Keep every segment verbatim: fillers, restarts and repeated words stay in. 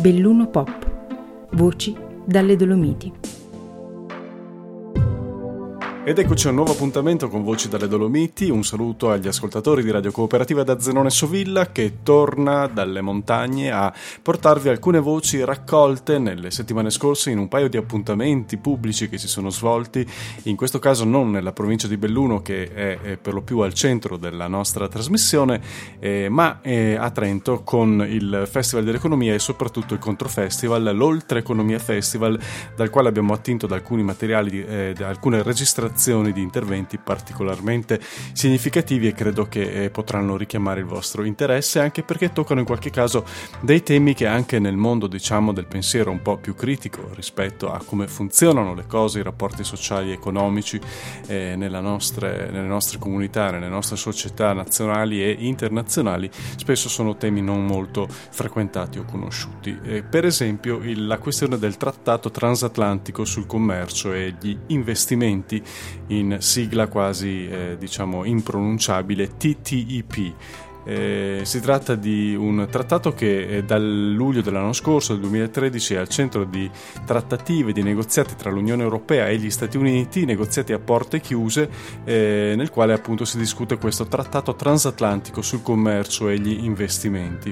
Belluno Pop. Voci dalle Dolomiti. Ed eccoci a un nuovo appuntamento con Voci dalle Dolomiti. Un saluto agli ascoltatori di Radio Cooperativa da Zenone Sovilla, che torna dalle montagne a portarvi alcune voci raccolte nelle settimane scorse in un paio di appuntamenti pubblici che si sono svolti, in questo caso non nella provincia di Belluno, che è, è per lo più al centro della nostra trasmissione, eh, ma eh, a Trento, con il Festival dell'Economia e soprattutto il Controfestival, l'Oltre Economia Festival, dal quale abbiamo attinto da alcuni materiali, di, eh, da alcune registrazioni di interventi particolarmente significativi, e credo che eh, potranno richiamare il vostro interesse, anche perché toccano in qualche caso dei temi che anche nel mondo, diciamo, del pensiero un po' più critico rispetto a come funzionano le cose, i rapporti sociali e economici eh, nella nostre, nelle nostre comunità, nelle nostre società nazionali e internazionali, spesso sono temi non molto frequentati o conosciuti. Eh, per esempio il, la questione del trattato transatlantico sul commercio e gli investimenti, in sigla quasi eh, diciamo impronunciabile T T I P. Eh, si tratta di un trattato che eh, dal luglio dell'anno scorso, del duemilatredici, è al centro di trattative, di negoziati tra l'Unione Europea e gli Stati Uniti, negoziati a porte chiuse, eh, nel quale appunto si discute questo trattato transatlantico sul commercio e gli investimenti.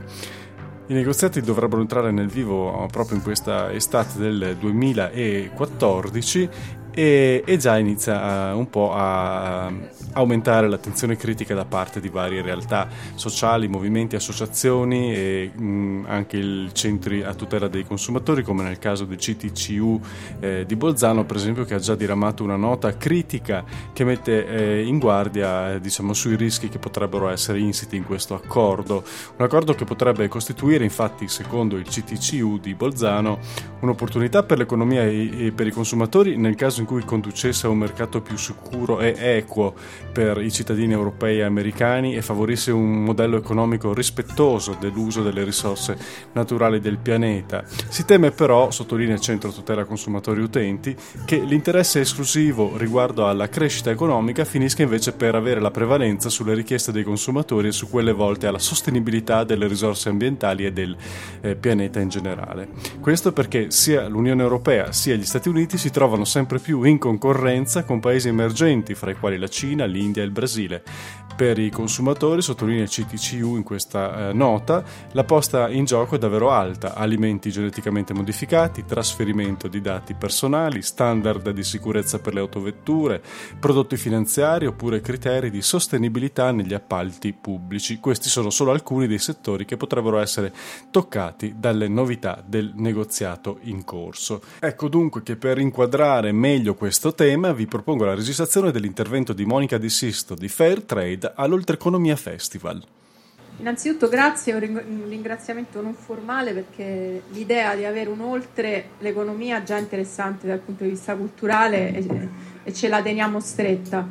I negoziati dovrebbero entrare nel vivo proprio in questa estate del duemilaquattordici e, e già inizia a, un po' a aumentare l'attenzione critica da parte di varie realtà sociali, movimenti, associazioni e mh, anche i centri a tutela dei consumatori, come nel caso del C T C U eh, di Bolzano, per esempio, che ha già diramato una nota critica che mette eh, in guardia eh, diciamo sui rischi che potrebbero essere insiti in questo accordo. Un accordo che potrebbe costituire, infatti, secondo il C T C U di Bolzano, un'opportunità per l'economia e, e per i consumatori nel caso in cui conducesse a un mercato più sicuro e equo per i cittadini europei e americani e favorisse un modello economico rispettoso dell'uso delle risorse naturali del pianeta. Si teme però, sottolinea il Centro Tutela Consumatori Utenti, che l'interesse esclusivo riguardo alla crescita economica finisca invece per avere la prevalenza sulle richieste dei consumatori e su quelle volte alla sostenibilità delle risorse ambientali e del eh, pianeta in generale. Questo perché sia l'Unione Europea sia gli Stati Uniti si trovano sempre più in concorrenza con paesi emergenti, fra i quali la Cina, l'India e il Brasile. Per i consumatori, sottolinea il C T C U in questa eh, nota, la posta in gioco è davvero alta: alimenti geneticamente modificati, trasferimento di dati personali, standard di sicurezza per le autovetture, prodotti finanziari oppure criteri di sostenibilità negli appalti pubblici. Questi sono solo alcuni dei settori che potrebbero essere toccati dalle novità del negoziato in corso. Ecco dunque che per inquadrare meglio questo tema vi propongo la registrazione dell'intervento di Monica Di Sisto di Fair Trade all'Oltre Economia Festival. Innanzitutto grazie, un ringraziamento non formale, perché l'idea di avere un oltre l'economia è già interessante dal punto di vista culturale e, e ce la teniamo stretta.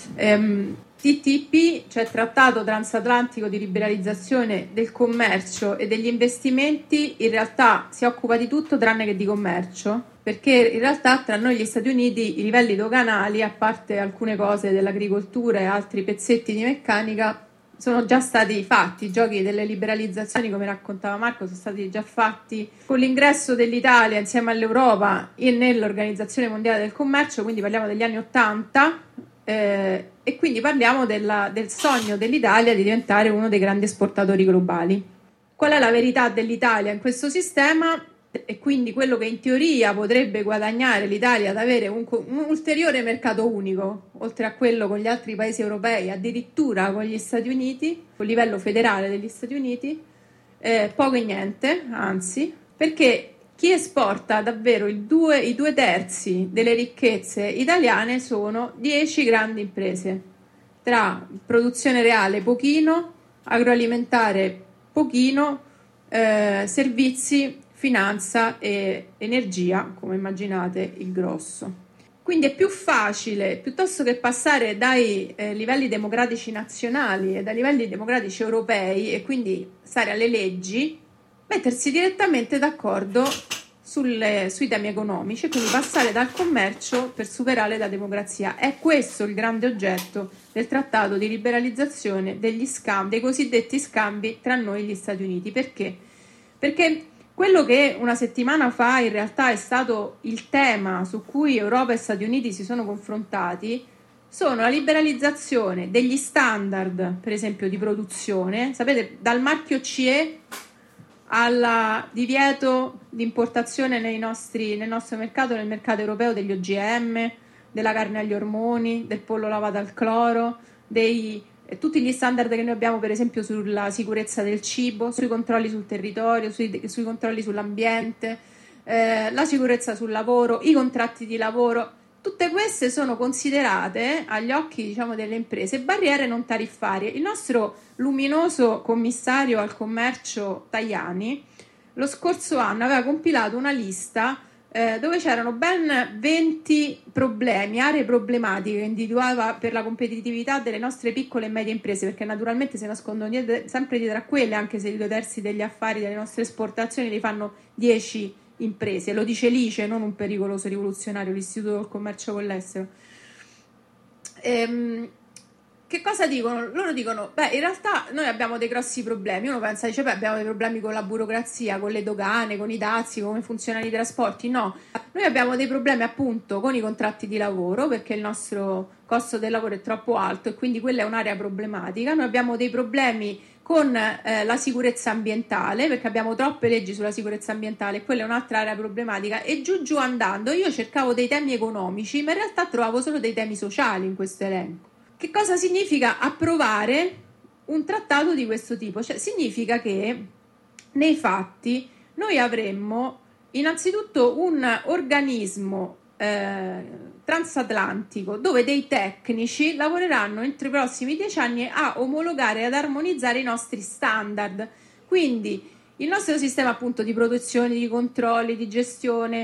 Um, T T I P, cioè Trattato Transatlantico di Liberalizzazione del Commercio e degli Investimenti, in realtà si occupa di tutto tranne che di commercio, perché in realtà tra noi e gli Stati Uniti i livelli doganali, a parte alcune cose dell'agricoltura e altri pezzetti di meccanica, sono già stati fatti. I giochi delle liberalizzazioni, come raccontava Marco, sono stati già fatti con l'ingresso dell'Italia insieme all'Europa e nell'Organizzazione Mondiale del Commercio, quindi parliamo degli anni Ottanta, eh, e quindi parliamo della, del sogno dell'Italia di diventare uno dei grandi esportatori globali. Qual è la verità dell'Italia in questo sistema? E quindi quello che in teoria potrebbe guadagnare l'Italia ad avere un, un ulteriore mercato unico, oltre a quello con gli altri paesi europei, addirittura con gli Stati Uniti, con il livello federale degli Stati Uniti, eh, poco e niente, anzi, perché chi esporta davvero il due, i due terzi delle ricchezze italiane sono dieci grandi imprese, tra produzione reale pochino, agroalimentare pochino, eh, servizi, finanza e energia, come immaginate, il grosso. Quindi è più facile, piuttosto che passare dai eh, livelli democratici nazionali e dai livelli democratici europei e quindi stare alle leggi, mettersi direttamente d'accordo sulle, sui temi economici e quindi passare dal commercio per superare la democrazia. È questo il grande oggetto del trattato di liberalizzazione degli scambi, dei cosiddetti scambi tra noi e gli Stati Uniti. Perché? Perché quello che una settimana fa in realtà è stato il tema su cui Europa e Stati Uniti si sono confrontati sono la liberalizzazione degli standard, per esempio di produzione, sapete, dal marchio C E al divieto di importazione nei nostri, nel nostro mercato, nel mercato europeo, degli O G M, della carne agli ormoni, del pollo lavato al cloro, dei, eh, tutti gli standard che noi abbiamo per esempio sulla sicurezza del cibo, sui controlli sul territorio, sui, sui controlli sull'ambiente, eh, la sicurezza sul lavoro, i contratti di lavoro. Tutte queste sono considerate agli occhi, diciamo, delle imprese barriere non tariffarie. Il nostro luminoso commissario al commercio Tajani lo scorso anno aveva compilato una lista eh, dove c'erano ben venti problemi, aree problematiche che individuava per la competitività delle nostre piccole e medie imprese, perché naturalmente si nascondono dietro, sempre dietro a quelle, anche se i due terzi degli affari delle nostre esportazioni li fanno dieci imprese. Lo dice l'I C E, non un pericoloso rivoluzionario, l'Istituto del Commercio con l'Estero. Ehm, che cosa dicono? Loro dicono, beh, in realtà noi abbiamo dei grossi problemi. Uno pensa, dice, beh, abbiamo dei problemi con la burocrazia, con le dogane, con i dazi, come funzionano i trasporti. No, noi abbiamo dei problemi appunto con i contratti di lavoro, perché il nostro costo del lavoro è troppo alto e quindi quella è un'area problematica. Noi abbiamo dei problemi con eh, la sicurezza ambientale, perché abbiamo troppe leggi sulla sicurezza ambientale e quella è un'altra area problematica, e giù giù andando io cercavo dei temi economici, ma in realtà trovavo solo dei temi sociali in questo elenco. Che cosa significa approvare un trattato di questo tipo? Cioè, significa che nei fatti noi avremmo innanzitutto un organismo eh, transatlantico dove dei tecnici lavoreranno entro i prossimi dieci anni a omologare e ad armonizzare i nostri standard. Quindi il nostro sistema appunto di produzione, di controlli, di gestione,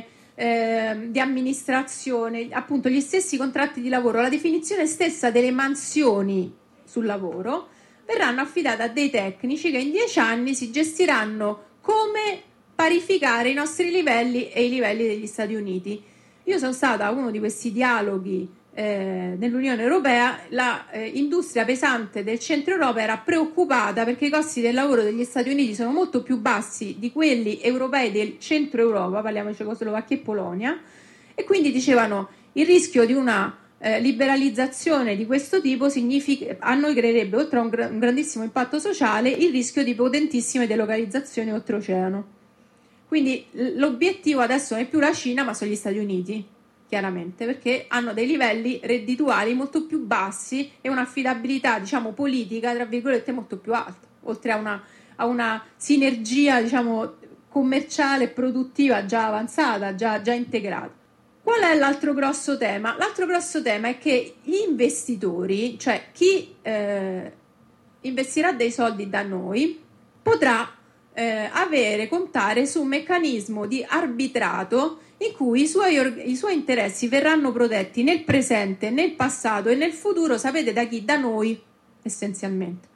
eh, di amministrazione, appunto gli stessi contratti di lavoro, la definizione stessa delle mansioni sul lavoro verranno affidate a dei tecnici che in dieci anni si gestiranno come parificare i nostri livelli e i livelli degli Stati Uniti. Io sono stata a uno di questi dialoghi eh, nell'Unione Europea. La eh, industria pesante del centro Europa era preoccupata perché i costi del lavoro degli Stati Uniti sono molto più bassi di quelli europei del centro Europa, parliamo di Cecoslovacchia e Polonia, e quindi dicevano il rischio di una eh, liberalizzazione di questo tipo significa, a noi creerebbe, oltre a un, gra- un grandissimo impatto sociale, il rischio di potentissime delocalizzazioni oltreoceano. Quindi l'obiettivo adesso non è più la Cina, ma sono gli Stati Uniti, chiaramente, perché hanno dei livelli reddituali molto più bassi e un'affidabilità, diciamo, politica, tra virgolette, molto più alta, oltre a una, a una sinergia, diciamo, commerciale e produttiva già avanzata, già, già integrata. Qual è l'altro grosso tema? L'altro grosso tema è che gli investitori, cioè chi eh, investirà dei soldi da noi, potrà Eh, avere, contare su un meccanismo di arbitrato in cui i suoi, i suoi interessi verranno protetti nel presente, nel passato e nel futuro, sapete da chi? Da noi, essenzialmente.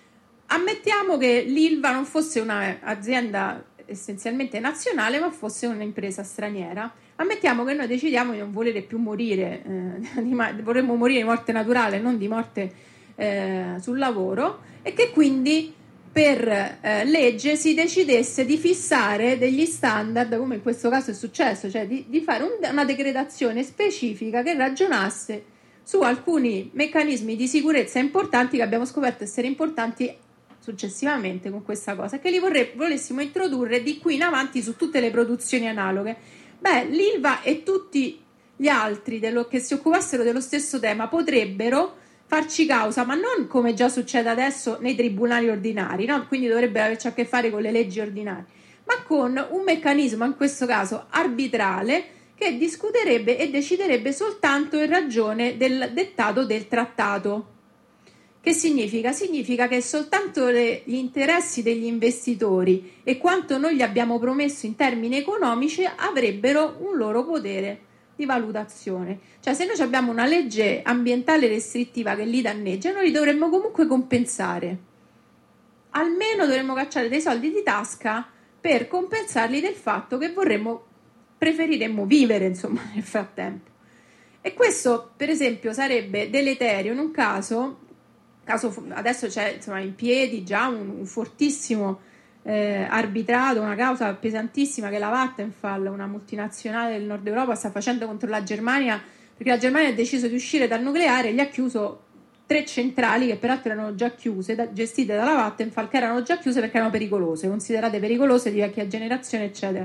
Ammettiamo che l'Ilva non fosse un'azienda essenzialmente nazionale, ma fosse un'impresa straniera. Ammettiamo che noi decidiamo di non volere più morire, eh, di, vorremmo morire di morte naturale, non di morte eh, sul lavoro, e che quindi per eh, legge si decidesse di fissare degli standard, come in questo caso è successo, cioè di, di fare un, una decretazione specifica che ragionasse su alcuni meccanismi di sicurezza importanti che abbiamo scoperto essere importanti successivamente con questa cosa, che li vorrei, volessimo introdurre di qui in avanti su tutte le produzioni analoghe. Beh, l'Ilva e tutti gli altri dello, che si occupassero dello stesso tema potrebbero farci causa, ma non come già succede adesso nei tribunali ordinari, no? Quindi dovrebbero averci a che fare con le leggi ordinarie, ma con un meccanismo, in questo caso arbitrale, che discuterebbe e deciderebbe soltanto in ragione del dettato del trattato. Che significa? Significa che soltanto le, gli interessi degli investitori e quanto noi gli abbiamo promesso in termini economici avrebbero un loro potere di valutazione. Cioè, se noi abbiamo una legge ambientale restrittiva che li danneggia, noi li dovremmo comunque compensare. Almeno dovremmo cacciare dei soldi di tasca per compensarli del fatto che vorremmo, preferiremmo vivere, insomma, nel frattempo. E questo, per esempio, sarebbe deleterio in un caso, caso adesso c'è, insomma, in piedi già un, un fortissimo eh, arbitrato una causa pesantissima che la Vattenfall, una multinazionale del nord Europa, sta facendo contro la Germania, perché la Germania ha deciso di uscire dal nucleare e gli ha chiuso tre centrali che peraltro erano già chiuse, da, gestite dalla Vattenfall, che erano già chiuse perché erano pericolose, considerate pericolose, di vecchia generazione, eccetera.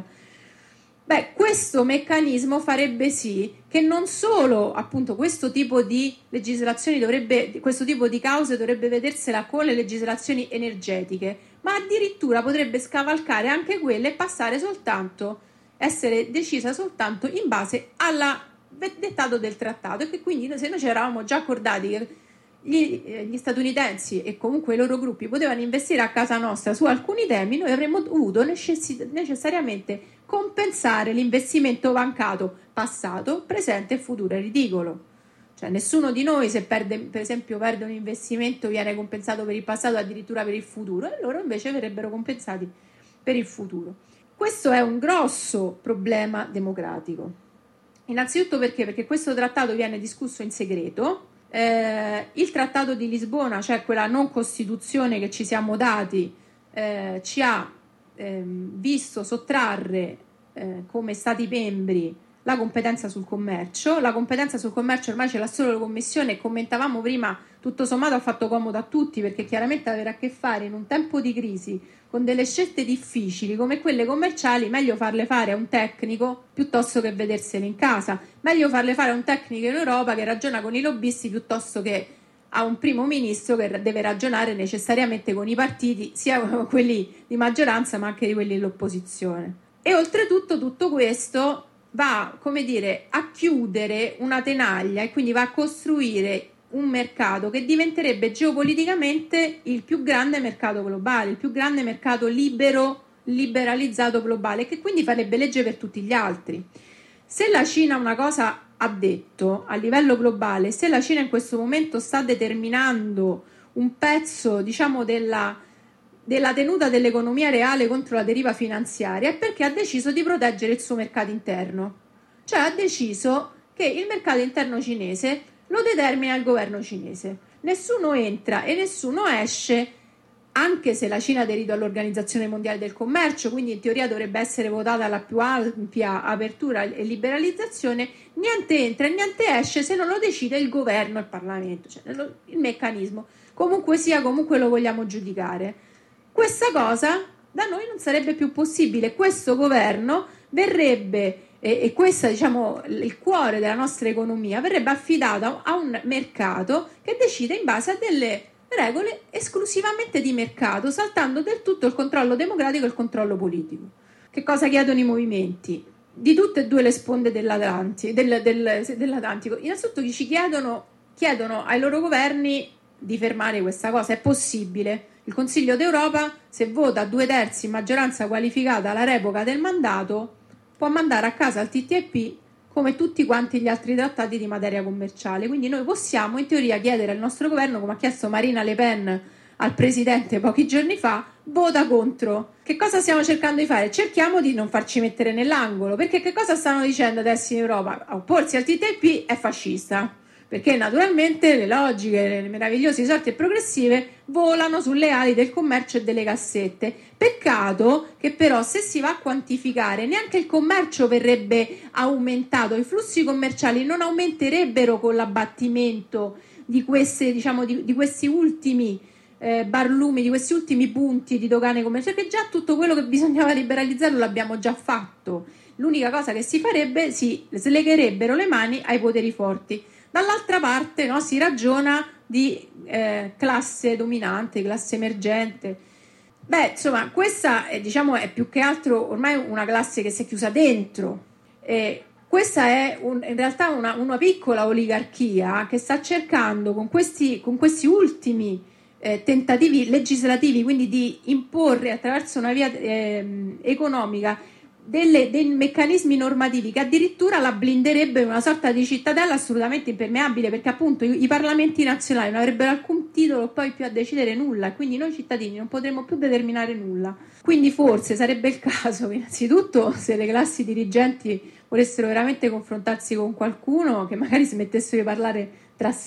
Beh, questo meccanismo farebbe sì che non solo appunto questo tipo di legislazioni dovrebbe, questo tipo di cause dovrebbe vedersela con le legislazioni energetiche, ma addirittura potrebbe scavalcare anche quelle e passare soltanto, essere decisa soltanto in base al dettato del trattato, e che quindi se noi ci eravamo già accordati che Gli, gli statunitensi e comunque i loro gruppi potevano investire a casa nostra su alcuni temi, noi avremmo dovuto necess- necessariamente compensare l'investimento mancato passato, presente e futuro. È ridicolo, cioè nessuno di noi, se perde, per esempio perde un investimento, viene compensato per il passato, addirittura per il futuro, e loro invece verrebbero compensati per il futuro. Questo è un grosso problema democratico, innanzitutto perché perché questo trattato viene discusso in segreto. Eh, il Trattato di Lisbona, cioè quella non costituzione che ci siamo dati, eh, ci ha eh, visto sottrarre eh, come Stati membri la competenza sul commercio. La competenza sul commercio ormai ce l'ha solo la Commissione, e commentavamo prima, tutto sommato ha fatto comodo a tutti, perché chiaramente avere a che fare in un tempo di crisi con delle scelte difficili come quelle commerciali, meglio farle fare a un tecnico piuttosto che vedersene in casa, meglio farle fare a un tecnico in Europa che ragiona con i lobbisti piuttosto che a un primo ministro che deve ragionare necessariamente con i partiti, sia quelli di maggioranza ma anche di quelli dell'opposizione. E oltretutto tutto questo va, come dire, a chiudere una tenaglia, e quindi va a costruire un mercato che diventerebbe geopoliticamente il più grande mercato globale, il più grande mercato libero, liberalizzato globale, che quindi farebbe legge per tutti gli altri. Se la Cina una cosa ha detto a livello globale, se la Cina in questo momento sta determinando un pezzo, diciamo, della, della tenuta dell'economia reale contro la deriva finanziaria, è perché ha deciso di proteggere il suo mercato interno. Cioè ha deciso che il mercato interno cinese lo determina il governo cinese. Nessuno entra e nessuno esce, anche se la Cina ha aderito all'Organizzazione Mondiale del Commercio, quindi in teoria dovrebbe essere votata la più ampia apertura e liberalizzazione. Niente entra e niente esce se non lo decide il governo e il Parlamento, cioè il meccanismo. Comunque sia, comunque lo vogliamo giudicare. Questa cosa da noi non sarebbe più possibile. Questo governo verrebbe, e, e questo, diciamo, il cuore della nostra economia, verrebbe affidato a un mercato che decide in base a delle regole esclusivamente di mercato, saltando del tutto il controllo democratico e il controllo politico. Che cosa chiedono i movimenti? Di tutte e due le sponde dell'Atlantico, del, del, dell'Atlantico. Innanzitutto ci chiedono, chiedono ai loro governi di fermare questa cosa. È possibile? Il Consiglio d'Europa, se vota a due terzi maggioranza qualificata la revoca del mandato, può mandare a casa il T T I P come tutti quanti gli altri trattati di materia commerciale. Quindi noi possiamo in teoria chiedere al nostro governo, come ha chiesto Marine Le Pen al presidente pochi giorni fa, vota contro. Che cosa stiamo cercando di fare? Cerchiamo di non farci mettere nell'angolo, perché che cosa stanno dicendo adesso in Europa? Opporsi al T T I P è fascista, perché naturalmente le logiche, le meravigliose sorti progressive volano sulle ali del commercio e delle cassette. Peccato che però, se si va a quantificare, neanche il commercio verrebbe aumentato, i flussi commerciali non aumenterebbero con l'abbattimento di, queste, diciamo, di, di questi ultimi eh, barlumi, di questi ultimi punti di dogane commerciali, perché già tutto quello che bisognava liberalizzare l'abbiamo già fatto. L'unica cosa che si farebbe, si slegherebbero le mani ai poteri forti. Dall'altra parte, no, si ragiona di eh, classe dominante, classe emergente. Beh, insomma, questa è, diciamo, è più che altro ormai una classe che si è chiusa dentro. E questa è un, in realtà una, una piccola oligarchia che sta cercando con questi, con questi ultimi eh, tentativi legislativi, quindi di imporre attraverso una via eh, economica Delle, dei meccanismi normativi che addirittura la blinderebbe in una sorta di cittadella assolutamente impermeabile, perché appunto i, i parlamenti nazionali non avrebbero alcun titolo poi più a decidere nulla, e quindi noi cittadini non potremmo più determinare nulla. Quindi forse sarebbe il caso, innanzitutto, se le classi dirigenti volessero veramente confrontarsi con qualcuno, che magari smettessero di parlare tra sé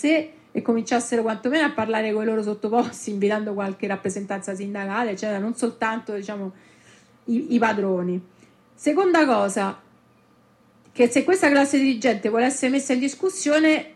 e cominciassero quantomeno a parlare con i loro sottoposti, invitando qualche rappresentanza sindacale, eccetera, non soltanto, diciamo, i, i padroni. Seconda cosa, che se questa classe dirigente vuole essere messa in discussione,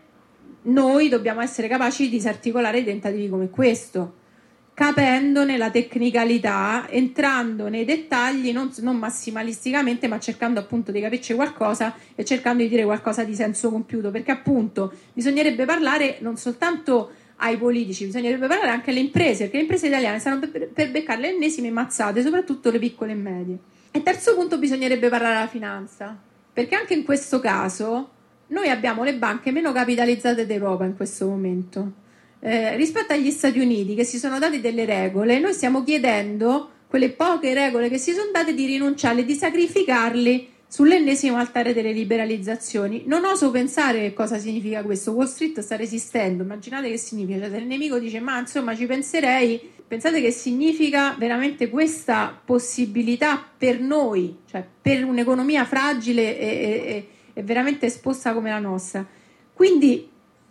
noi dobbiamo essere capaci di disarticolare tentativi come questo, capendone la tecnicalità, entrando nei dettagli, non, non massimalisticamente, ma cercando appunto di capirci qualcosa e cercando di dire qualcosa di senso compiuto, perché appunto bisognerebbe parlare non soltanto ai politici, bisognerebbe parlare anche alle imprese, perché le imprese italiane stanno per, per beccare le ennesime mazzate, soprattutto le piccole e medie. E terzo punto, bisognerebbe parlare alla finanza, perché anche in questo caso noi abbiamo le banche meno capitalizzate d'Europa in questo momento. Eh, rispetto agli Stati Uniti, che si sono dati delle regole, noi stiamo chiedendo quelle poche regole che si sono date di rinunciarle, di sacrificarli sull'ennesimo altare delle liberalizzazioni. Non oso pensare che cosa significa questo. Wall Street sta resistendo, immaginate che significa, cioè, se il nemico dice ma insomma ci penserei, pensate che significa veramente questa possibilità per noi, cioè per un'economia fragile e, e, e veramente esposta come la nostra. Quindi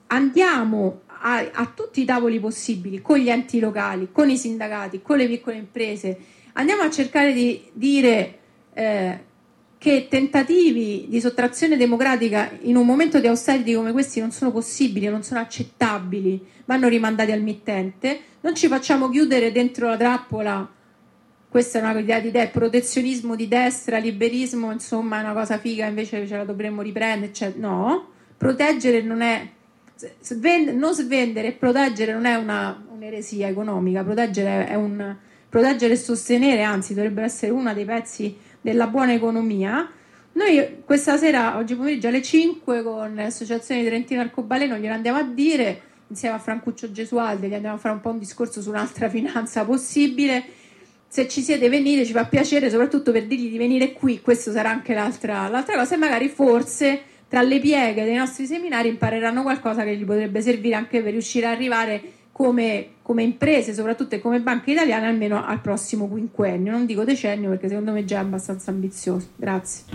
andiamo A, a tutti i tavoli possibili, con gli enti locali, con i sindacati, con le piccole imprese, andiamo a cercare di dire eh, che tentativi di sottrazione democratica in un momento di austerity come questi non sono possibili, non sono accettabili, vanno rimandati al mittente, non ci facciamo chiudere dentro la trappola, questa è una idea di idea, protezionismo di destra, liberismo, insomma è una cosa figa, invece ce la dovremmo riprendere, cioè, no, proteggere non è Svend- non svendere e proteggere non è una, un'eresia economica, proteggere è un proteggere e sostenere, anzi dovrebbe essere uno dei pezzi della buona economia. Noi questa sera, oggi pomeriggio alle cinque, con l'Associazione di Trentino Arcobaleno glielo andiamo a dire, insieme a Francuccio Gesualdi, gli andiamo a fare un po' un discorso su un'altra finanza possibile. Se ci siete, venite, ci fa piacere, soprattutto per dirgli di venire qui, questo sarà anche l'altra, l'altra cosa, e magari forse tra le pieghe dei nostri seminari impareranno qualcosa che gli potrebbe servire anche per riuscire ad arrivare come, come imprese, soprattutto e come banche italiane, almeno al prossimo quinquennio. Non dico decennio perché secondo me già è abbastanza ambizioso. Grazie.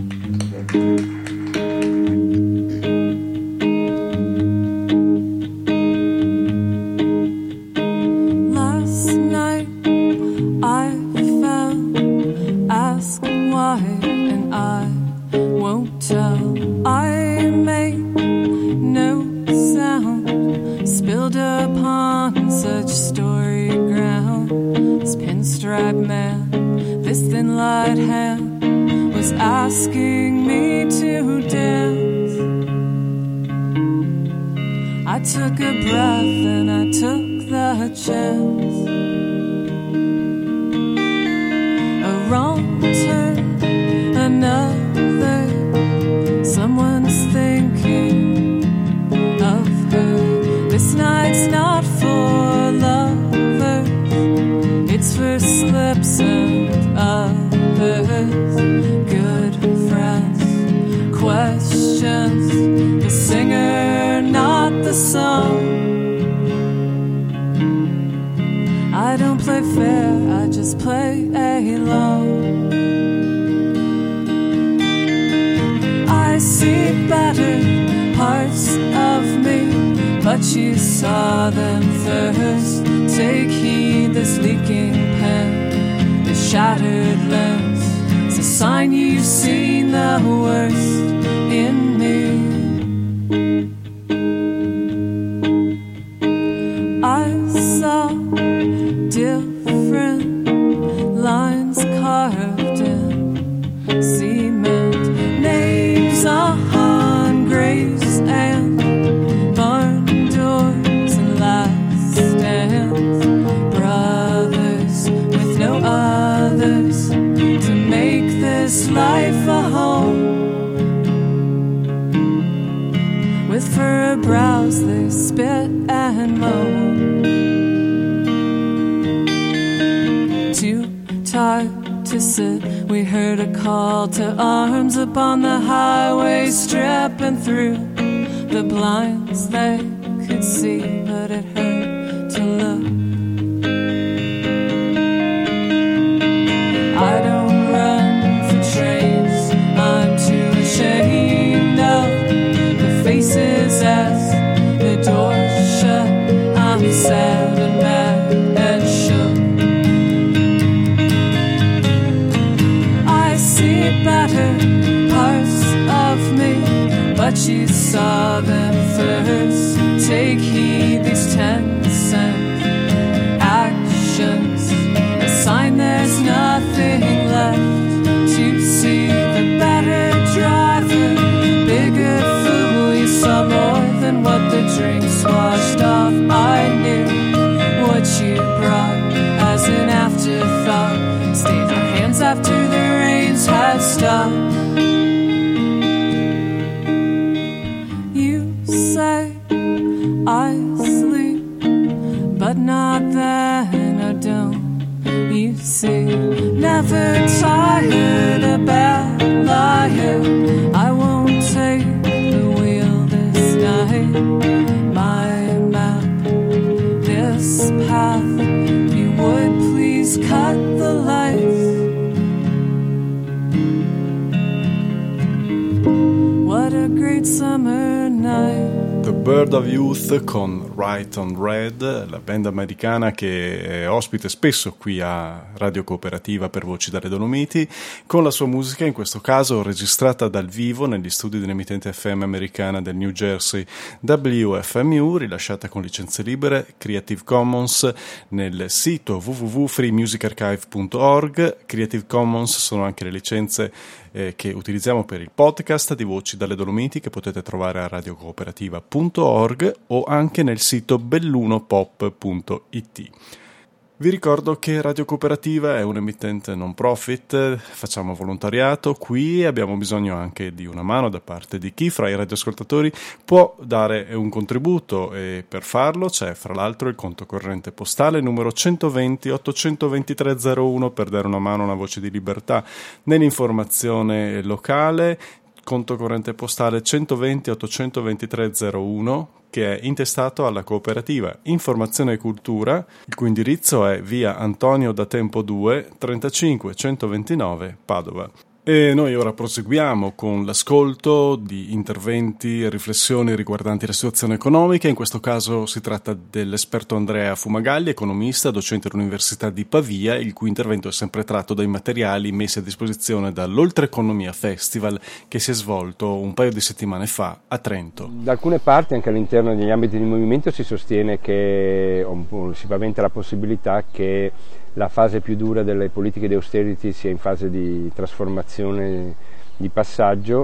Last night I fell, ask why, and I won't tell. I made no sound, spilled upon such story ground. This pinstripe man, this thin light hand, was asking me to dance. I took a breath and I took the chance. A wrong turn, another. Someone's thinking of her. This night's not for lovers, it's for slips and others. Good friends, questions, the singer, not the song. I don't play fair, I just play along. I see battered parts of me, but you saw them first. Take heed, this leaking pen, this shattered lens, it's a sign you've seen the worst in me. I saw different lines carved in cement, names on graves and barn doors and last stands. Brothers with no others to make this life a home. With furrowed brows they spit and moan. Too tired to sit, we heard a call to arms upon the highway, stripping through the blinds they could see, but it hurt to look. I don't run for trains, I'm too ashamed of the faces as the doors shut. better parts of me, but you saw them first. Take heed, these ten cent actions, a sign there's nothing left to see. The better driver, bigger fool, you saw more than what the drinks washed off. I knew what you brought as an afterthought, stayed our hands after the rains had stopped. You say I sleep, but not then, I don't. You see, never tired, a bad liar. I won't take the wheel this night. My map, this path, if you would please cut the lights. What a great summer night. The Bird of Youth con Right on Red, la band americana che è ospite spesso qui a Radio Cooperativa per Voci dalle Dolomiti, con la sua musica, in questo caso registrata dal vivo negli studi dell'emittente F M americana del New Jersey W F M U, rilasciata con licenze libere Creative Commons nel sito w w w punto free music archive punto org. Creative Commons sono anche le licenze eh, che utilizziamo per il podcast di Voci dalle Dolomiti, che potete trovare a radiocooperativa punto org o anche nel sito bellunopop punto it. Vi ricordo che Radio Cooperativa è un emittente non profit, facciamo volontariato qui e abbiamo bisogno anche di una mano da parte di chi fra i radioascoltatori può dare un contributo, e per farlo c'è fra l'altro il conto corrente postale numero centoventi ottocentoventitré zero uno per dare una mano a una voce di libertà nell'informazione locale. Conto corrente postale centoventi ottocentoventitré zero uno, che è intestato alla Cooperativa Informazione e Cultura, il cui indirizzo è via Antonio da Tempo due, trentacinque centoventinove Padova. E noi ora proseguiamo con l'ascolto di interventi e riflessioni riguardanti la situazione economica. In questo caso si tratta dell'esperto Andrea Fumagalli, economista, docente all'Università di Pavia, il cui intervento è sempre tratto dai materiali messi a disposizione dall'Oltreeconomia Festival, che si è svolto un paio di settimane fa a Trento. Da alcune parti, anche all'interno degli ambiti di movimento, si sostiene che si paventa la possibilità che la fase più dura delle politiche di austerity sia in fase di trasformazione, di passaggio.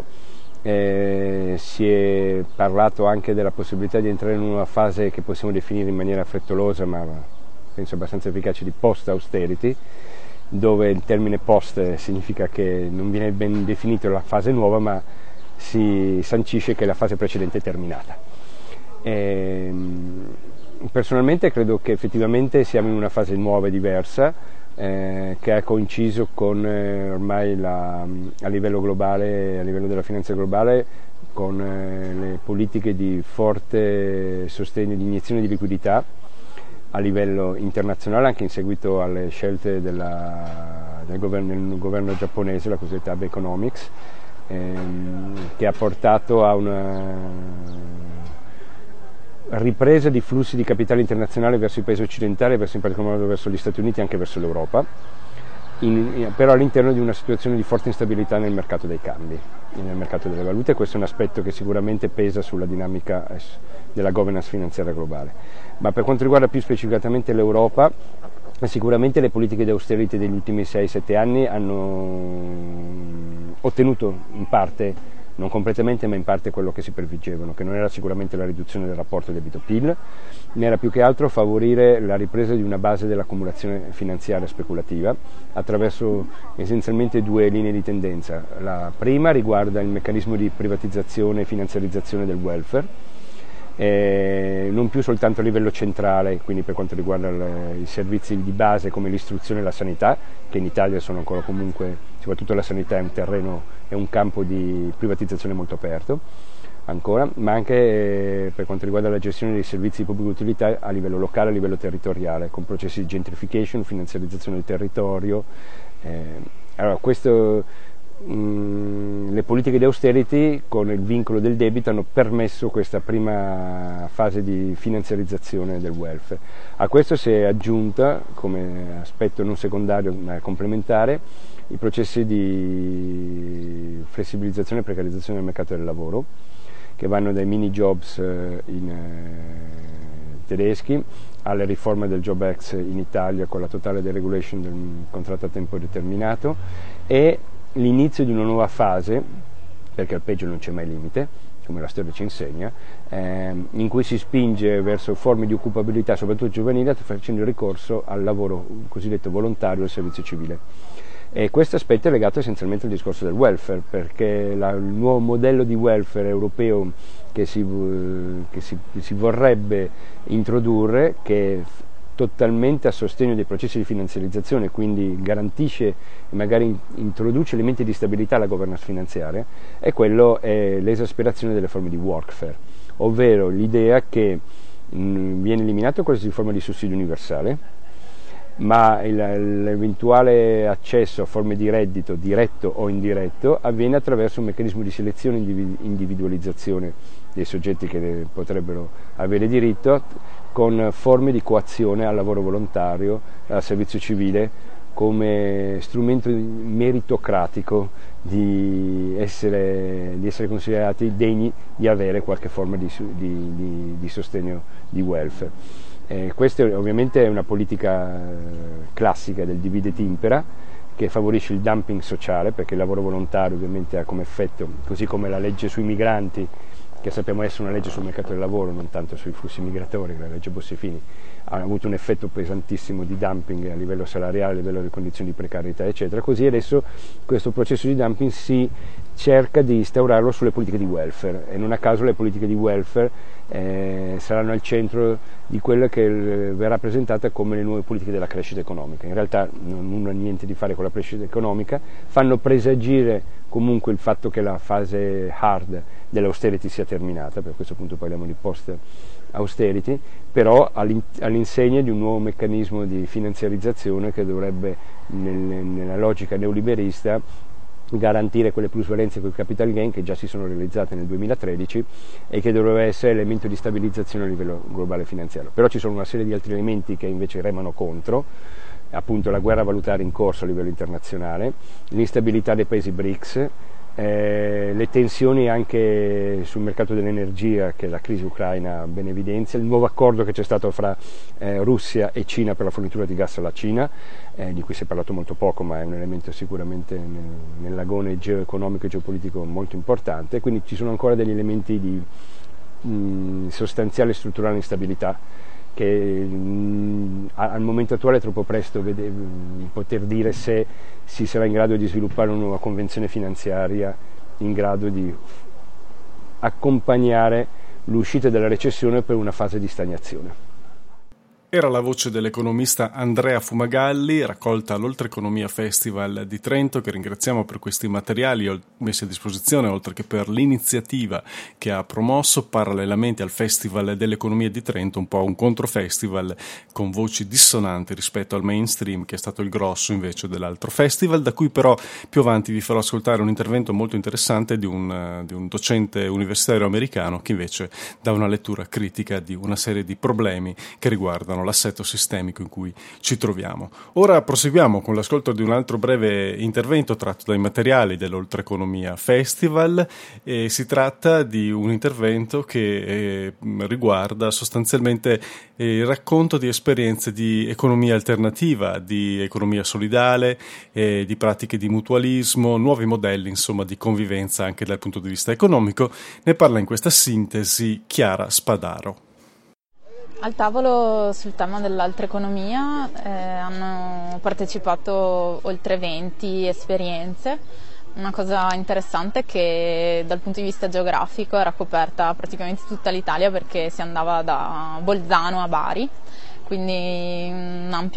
Eh, si è parlato anche della possibilità di entrare in una fase che possiamo definire in maniera frettolosa, ma penso abbastanza efficace, di post-austerity, dove il termine post significa che non viene ben definito la fase nuova, ma si sancisce che la fase precedente è terminata. Eh, Personalmente credo che effettivamente siamo in una fase nuova e diversa, eh, che ha coinciso con eh, ormai la, a livello globale, a livello della finanza globale, con eh, le politiche di forte sostegno, di iniezione di liquidità a livello internazionale, anche in seguito alle scelte della, del, governo, del governo giapponese, la cosiddetta Abenomics, ehm, che ha portato a una ripresa di flussi di capitale internazionale verso i paesi occidentali, verso in particolar modo verso gli Stati Uniti e anche verso l'Europa, in, però all'interno di una situazione di forte instabilità nel mercato dei cambi, nel mercato delle valute. Questo è un aspetto che sicuramente pesa sulla dinamica della governance finanziaria globale. Ma per quanto riguarda più specificatamente l'Europa, sicuramente le politiche di austerity degli ultimi sei sette anni hanno ottenuto in parte, non completamente ma in parte, quello che si prefiggevano, che non era sicuramente la riduzione del rapporto debito-P I L, ma era più che altro favorire la ripresa di una base dell'accumulazione finanziaria speculativa attraverso essenzialmente due linee di tendenza. La prima riguarda il meccanismo di privatizzazione e finanziarizzazione del welfare, eh, non più soltanto a livello centrale, quindi per quanto riguarda le, i servizi di base come l'istruzione e la sanità, che in Italia sono ancora comunque, soprattutto la sanità è un terreno, è un campo di privatizzazione molto aperto ancora, ma anche eh, per quanto riguarda la gestione dei servizi di pubblica utilità a livello locale, a livello territoriale, con processi di gentrification, finanziarizzazione del territorio. Eh, allora questo mh, le politiche di austerity con il vincolo del debito hanno permesso questa prima fase di finanziarizzazione del welfare. A questo si è aggiunta, come aspetto non secondario ma complementare, i processi di flessibilizzazione e precarizzazione del mercato del lavoro, che vanno dai mini jobs in, eh, tedeschi alle riforme del Job Act in Italia con la totale deregulation del contratto a tempo determinato e l'inizio di una nuova fase, perché al peggio non c'è mai limite, come la storia ci insegna, ehm, in cui si spinge verso forme di occupabilità, soprattutto giovanile, facendo ricorso al lavoro cosiddetto volontario e al servizio civile. E questo aspetto è legato essenzialmente al discorso del welfare, perché la, il nuovo modello di welfare europeo che si, che si, si vorrebbe introdurre, che è totalmente a sostegno dei processi di finanziarizzazione, quindi garantisce e magari introduce elementi di stabilità alla governance finanziaria, è quello è l'esasperazione delle forme di workfare, ovvero l'idea che mh, viene eliminato qualsiasi forma di sussidio universale, ma il, l'eventuale accesso a forme di reddito diretto o indiretto avviene attraverso un meccanismo di selezione e individualizzazione dei soggetti che potrebbero avere diritto, con forme di coazione al lavoro volontario, al servizio civile, come strumento meritocratico di essere, di essere considerati degni di avere qualche forma di, di, di, di sostegno di welfare. Eh, questa ovviamente è una politica classica del divide et impera, che favorisce il dumping sociale, perché il lavoro volontario ovviamente ha come effetto, così come la legge sui migranti, che sappiamo essere una legge sul mercato del lavoro, non tanto sui flussi migratori, la legge Bossi-Fini, ha avuto un effetto pesantissimo di dumping a livello salariale, a livello di condizioni di precarietà, eccetera. Così adesso questo processo di dumping si cerca di instaurarlo sulle politiche di welfare, e non a caso le politiche di welfare eh, saranno al centro di quella che verrà presentata come le nuove politiche della crescita economica. In realtà non ha niente di fare con la crescita economica, fanno presagire comunque il fatto che la fase hard dell'austerity sia terminata, per questo punto parliamo di post austerity, però all'insegna di un nuovo meccanismo di finanziarizzazione che dovrebbe, nel, nella logica neoliberista, garantire quelle plusvalenze con il capital gain che già si sono realizzate nel duemilatredici e che dovrebbe essere elemento di stabilizzazione a livello globale finanziario. Però ci sono una serie di altri elementi che invece remano contro, appunto la guerra valutaria in corso a livello internazionale, l'instabilità dei paesi B R I C S, eh, le tensioni anche sul mercato dell'energia che la crisi ucraina ben evidenzia, il nuovo accordo che c'è stato fra eh, Russia e Cina per la fornitura di gas alla Cina, eh, di cui si è parlato molto poco, ma è un elemento sicuramente nel, nell'agone geoeconomico e geopolitico molto importante. Quindi ci sono ancora degli elementi di mh, sostanziale e strutturale instabilità che mh, al momento attuale è troppo presto vede, mh, poter dire se si sarà in grado di sviluppare una nuova convenzione finanziaria in grado di accompagnare l'uscita dalla recessione per una fase di stagnazione. Era la voce dell'economista Andrea Fumagalli, raccolta all'Oltreeconomia Festival di Trento, che ringraziamo per questi materiali messi a disposizione, oltre che per l'iniziativa che ha promosso parallelamente al Festival dell'Economia di Trento, un po' un controfestival con voci dissonanti rispetto al mainstream, che è stato il grosso invece dell'altro festival, da cui però più avanti vi farò ascoltare un intervento molto interessante di un, di un docente universitario americano che invece dà una lettura critica di una serie di problemi che riguardano l'assetto sistemico in cui ci troviamo. Ora proseguiamo con l'ascolto di un altro breve intervento tratto dai materiali dell'Oltreeconomia Festival, e si tratta di un intervento che eh, riguarda sostanzialmente eh, il racconto di esperienze di economia alternativa, di economia solidale, eh, di pratiche di mutualismo, nuovi modelli insomma di convivenza anche dal punto di vista economico. Ne parla in questa sintesi Chiara Spadaro. Al tavolo sul tema dell'altreeconomia eh, hanno partecipato oltre venti esperienze. Una cosa interessante è che dal punto di vista geografico era coperta praticamente tutta l'Italia, perché si andava da Bolzano a Bari, quindi un'ampia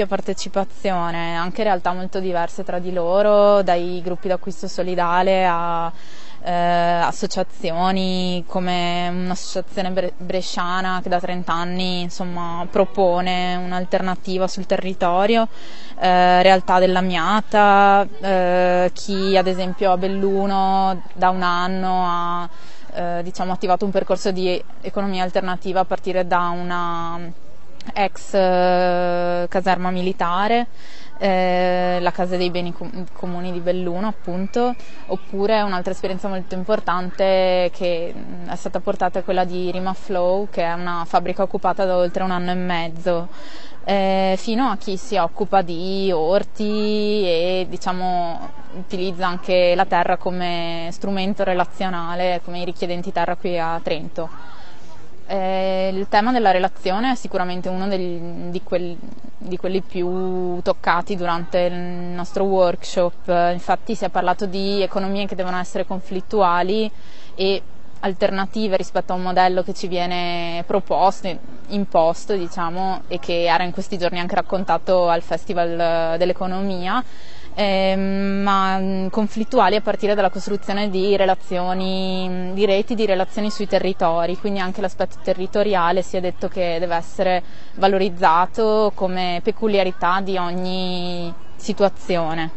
partecipazione, anche realtà molto diverse tra di loro, dai gruppi d'acquisto solidale a eh, associazioni come un'associazione bre- bresciana che da trenta anni insomma propone un'alternativa sul territorio, eh, realtà dell'Amiata, eh, chi ad esempio a Belluno da un anno ha eh, diciamo attivato un percorso di economia alternativa a partire da una ex eh, caserma militare, eh, la Casa dei Beni Com- Comuni di Belluno appunto, oppure un'altra esperienza molto importante che è stata portata è quella di Rima Flow, che è una fabbrica occupata da oltre un anno e mezzo, eh, fino a chi si occupa di orti e diciamo utilizza anche la terra come strumento relazionale, come i richiedenti terra qui a Trento. Eh, il tema della relazione è sicuramente uno degli, di, quel, di quelli più toccati durante il nostro workshop. Infatti si è parlato di economie che devono essere conflittuali e alternative rispetto a un modello che ci viene proposto, imposto diciamo, e che era in questi giorni anche raccontato al Festival dell'Economia, eh, ma conflittuali a partire dalla costruzione di relazioni, di reti di relazioni sui territori, quindi anche l'aspetto territoriale si è detto che deve essere valorizzato come peculiarità di ogni situazione.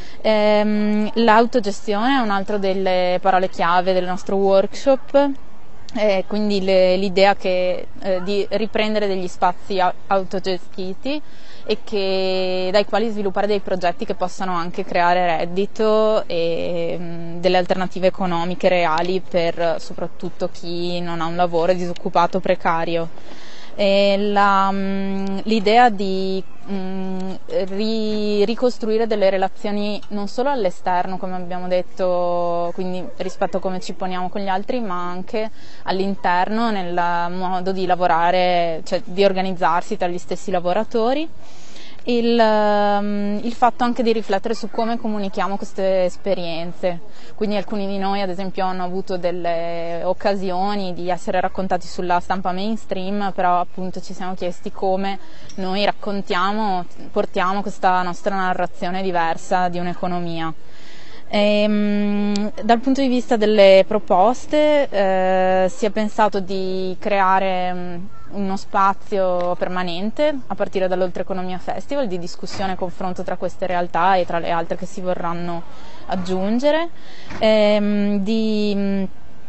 Ehm, l'autogestione è un'altra delle parole chiave del nostro workshop, eh, quindi le, l'idea che, eh, di riprendere degli spazi a- autogestiti e che, dai quali sviluppare dei progetti che possano anche creare reddito e mh, delle alternative economiche reali per soprattutto chi non ha un lavoro, è disoccupato, precario. E la, mh, l'idea di mh, ri, ricostruire delle relazioni non solo all'esterno, come abbiamo detto, quindi rispetto a come ci poniamo con gli altri, ma anche all'interno nel modo di lavorare, cioè di organizzarsi tra gli stessi lavoratori. Il, um, il fatto anche di riflettere su come comunichiamo queste esperienze, quindi alcuni di noi ad esempio hanno avuto delle occasioni di essere raccontati sulla stampa mainstream, però appunto ci siamo chiesti come noi raccontiamo, portiamo questa nostra narrazione diversa di un'economia. E, um, dal punto di vista delle proposte eh, si è pensato di creare um, uno spazio permanente a partire dall'Oltreeconomia Festival di discussione e confronto tra queste realtà e tra le altre che si vorranno aggiungere, ehm, di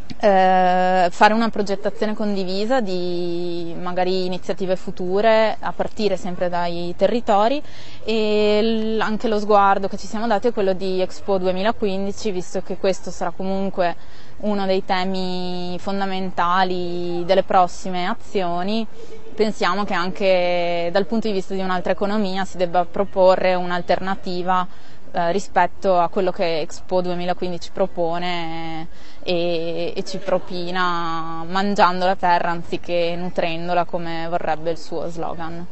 eh, fare una progettazione condivisa di magari iniziative future a partire sempre dai territori, e l- anche lo sguardo che ci siamo dati è quello di Expo duemilaquindici, visto che questo sarà comunque uno dei temi fondamentali delle prossime azioni. Pensiamo che anche dal punto di vista di un'altra economia si debba proporre un'alternativa eh, rispetto a quello che Expo duemilaquindici propone e, e ci propina mangiando la terra anziché nutrendola, come vorrebbe il suo slogan.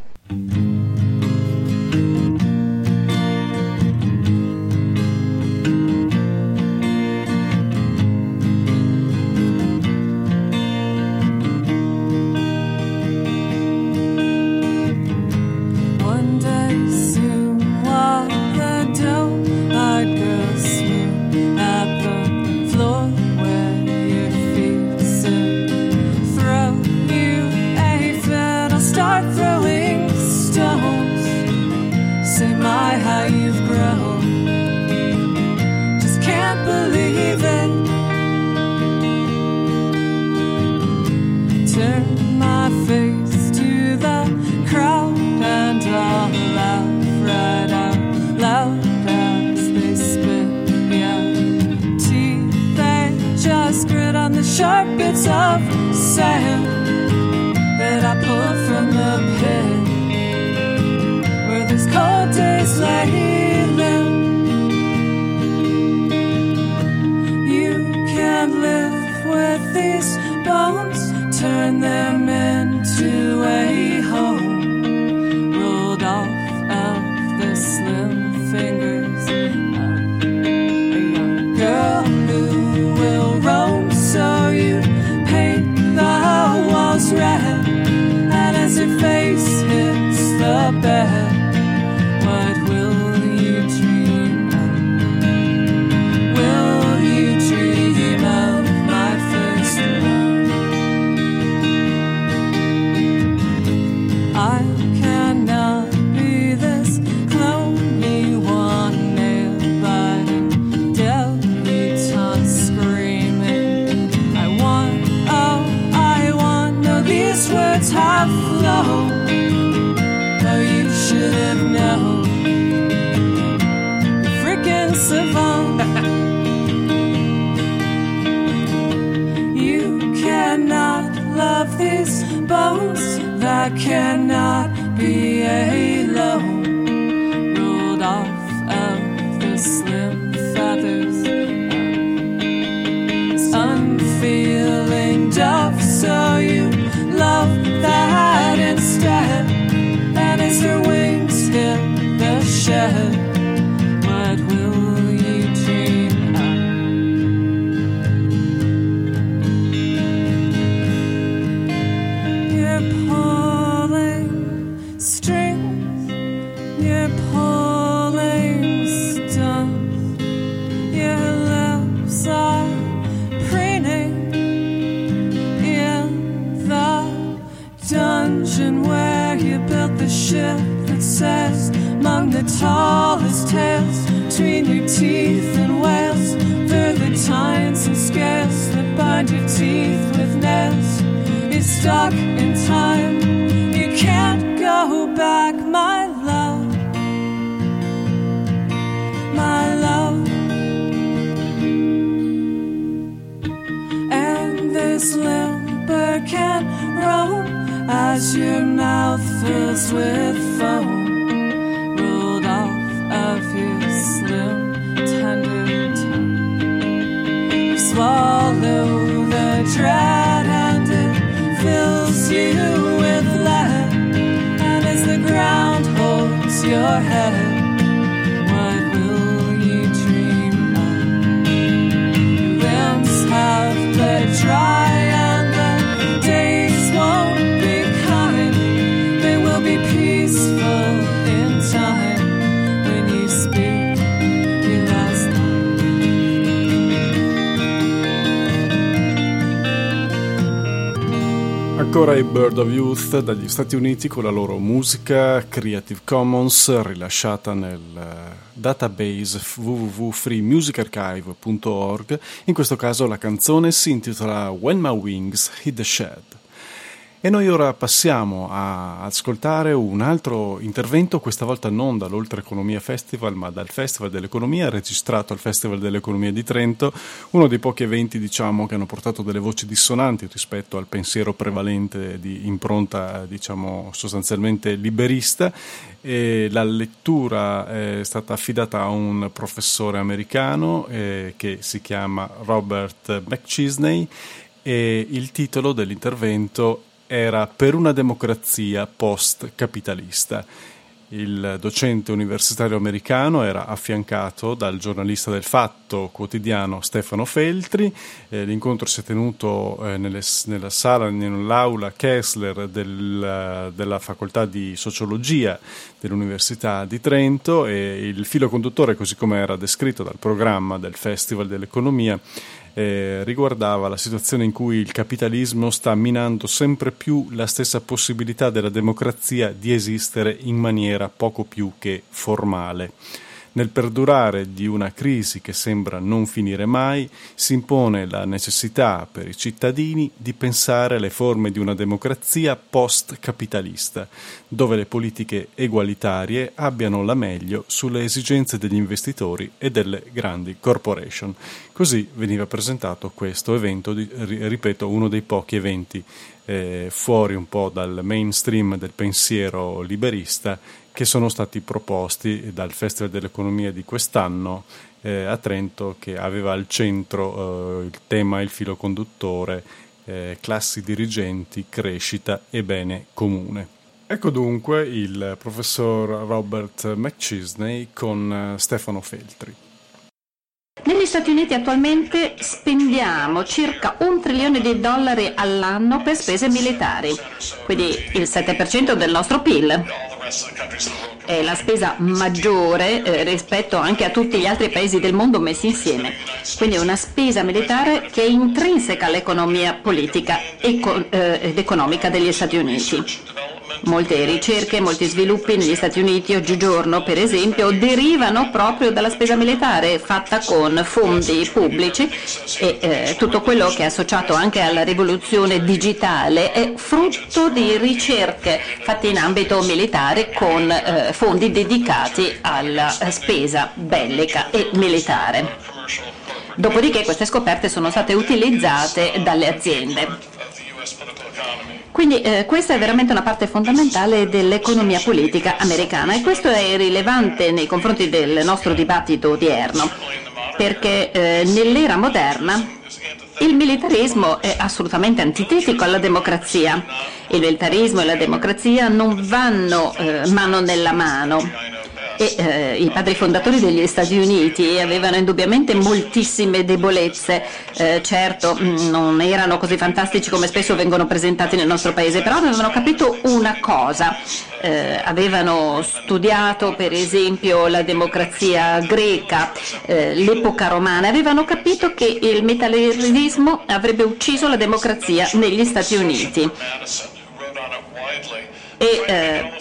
Sharp bits of sand that I pulled from the pit where these cold days lay limp. You can't live with these bones, turn them into a home rolled off of the slim fingers of a young girl who will roam. So you paint the You cannot love these bones that cannot be alone, rolled off of the slim feathers. It's unfeeling dove, so you love that instead. And as your wings hit the shed, what will you dream of? You're pulling strings, you're pulling stones, your lips are preening in the dungeon where you built the ship that says among the tallest tales, between your teeth and whales, through the tines and scales that bind your teeth with nails. You're stuck in time, you can't go back, my love, my love. And this limber can roam as your mouth fills with foam, rolled off of your slim, tender tongue. You swallow the dread and it fills you with lead, and as the ground holds your head, what will you dream of? Your limbs have bled dry and the days won't be kind. They will be peaceful in time when you speak your last line. Ancora i Bird of Youth dagli Stati Uniti con la loro musica Creative Commons rilasciata nel database w w w punto free music archive punto org. In questo caso la canzone si intitola When My Wings Hit the Shed. E noi ora passiamo a ascoltare un altro intervento, questa volta non dall'Oltreeconomia Festival, ma dal Festival dell'Economia, registrato al Festival dell'Economia di Trento, uno dei pochi eventi, diciamo, che hanno portato delle voci dissonanti rispetto al pensiero prevalente di impronta, diciamo, sostanzialmente liberista. E la lettura è stata affidata a un professore americano eh, che si chiama Robert McChesney, e il titolo dell'intervento era Per una democrazia post-capitalista. Il docente universitario americano era affiancato dal giornalista del Fatto Quotidiano Stefano Feltri. Eh, l'incontro si è tenuto eh, nelle, nella sala, nell'aula Kessler del, della facoltà di sociologia dell'Università di Trento, e il filo conduttore, così come era descritto dal programma del Festival dell'Economia, Eh, riguardava la situazione in cui il capitalismo sta minando sempre più la stessa possibilità della democrazia di esistere in maniera poco più che formale. Nel perdurare di una crisi che sembra non finire mai, si impone la necessità per i cittadini di pensare alle forme di una democrazia post-capitalista, dove le politiche egualitarie abbiano la meglio sulle esigenze degli investitori e delle grandi corporation. Così veniva presentato questo evento, di, ripeto, uno dei pochi eventi eh, fuori un po' dal mainstream del pensiero liberista che sono stati proposti dal Festival dell'Economia di quest'anno eh, a Trento, che aveva al centro eh, il tema, il filo conduttore, eh, classi dirigenti, crescita e bene comune. Ecco dunque il professor Robert McChesney con uh, Stefano Feltri. Negli Stati Uniti attualmente spendiamo circa un trilione di dollari all'anno per spese militari, quindi il sette per cento del nostro P I L. È la spesa maggiore eh, rispetto anche a tutti gli altri paesi del mondo messi insieme. Quindi è una spesa militare che è intrinseca all'economia politica eco- eh, ed economica degli Stati Uniti. Molte ricerche, molti sviluppi negli Stati Uniti oggigiorno, per esempio, derivano proprio dalla spesa militare fatta con fondi pubblici e eh, tutto quello che è associato anche alla rivoluzione digitale è frutto di ricerche fatte in ambito militare con eh, fondi dedicati alla spesa bellica e militare. Dopodiché queste scoperte sono state utilizzate dalle aziende. Quindi eh, questa è veramente una parte fondamentale dell'economia politica americana e questo è rilevante nei confronti del nostro dibattito odierno, perché eh, nell'era moderna il militarismo è assolutamente antitetico alla democrazia. Il militarismo e la democrazia non vanno eh, mano nella mano. E, eh, i padri fondatori degli Stati Uniti avevano indubbiamente moltissime debolezze, eh, certo mh, non erano così fantastici come spesso vengono presentati nel nostro paese, però avevano capito una cosa, eh, avevano studiato per esempio la democrazia greca, eh, l'epoca romana, avevano capito che il militarismo avrebbe ucciso la democrazia negli Stati Uniti. E, eh,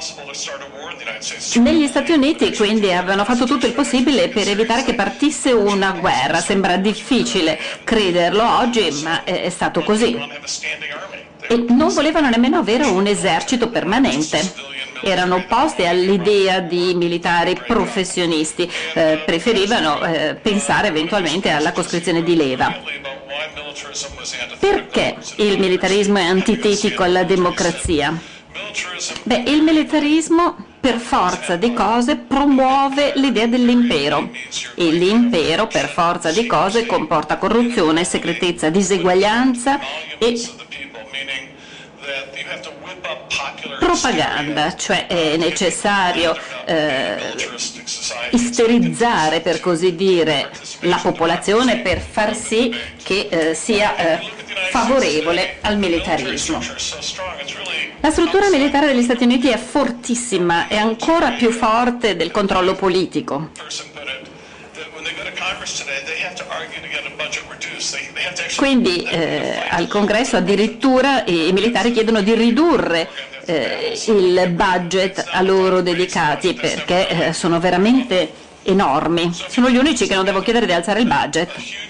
negli Stati Uniti quindi avevano fatto tutto il possibile per evitare che partisse una guerra. Sembra difficile crederlo oggi, ma è stato così. E non volevano nemmeno avere un esercito permanente. Erano opposti all'idea di militari professionisti, eh, preferivano eh, pensare eventualmente alla coscrizione di leva. Perché il militarismo è antitetico alla democrazia? Beh, il militarismo per forza di cose promuove l'idea dell'impero e l'impero per forza di cose comporta corruzione, segretezza, diseguaglianza e propaganda, cioè è necessario eh, isterizzare, per così dire, la popolazione per far sì che eh, sia eh, favorevole al militarismo. La struttura militare degli Stati Uniti è fortissima, è ancora più forte del controllo politico. Quindi eh, al congresso addirittura i militari chiedono di ridurre eh, il budget a loro dedicati perché eh, sono veramente enormi. Sono gli unici che non devo chiedere di alzare il budget.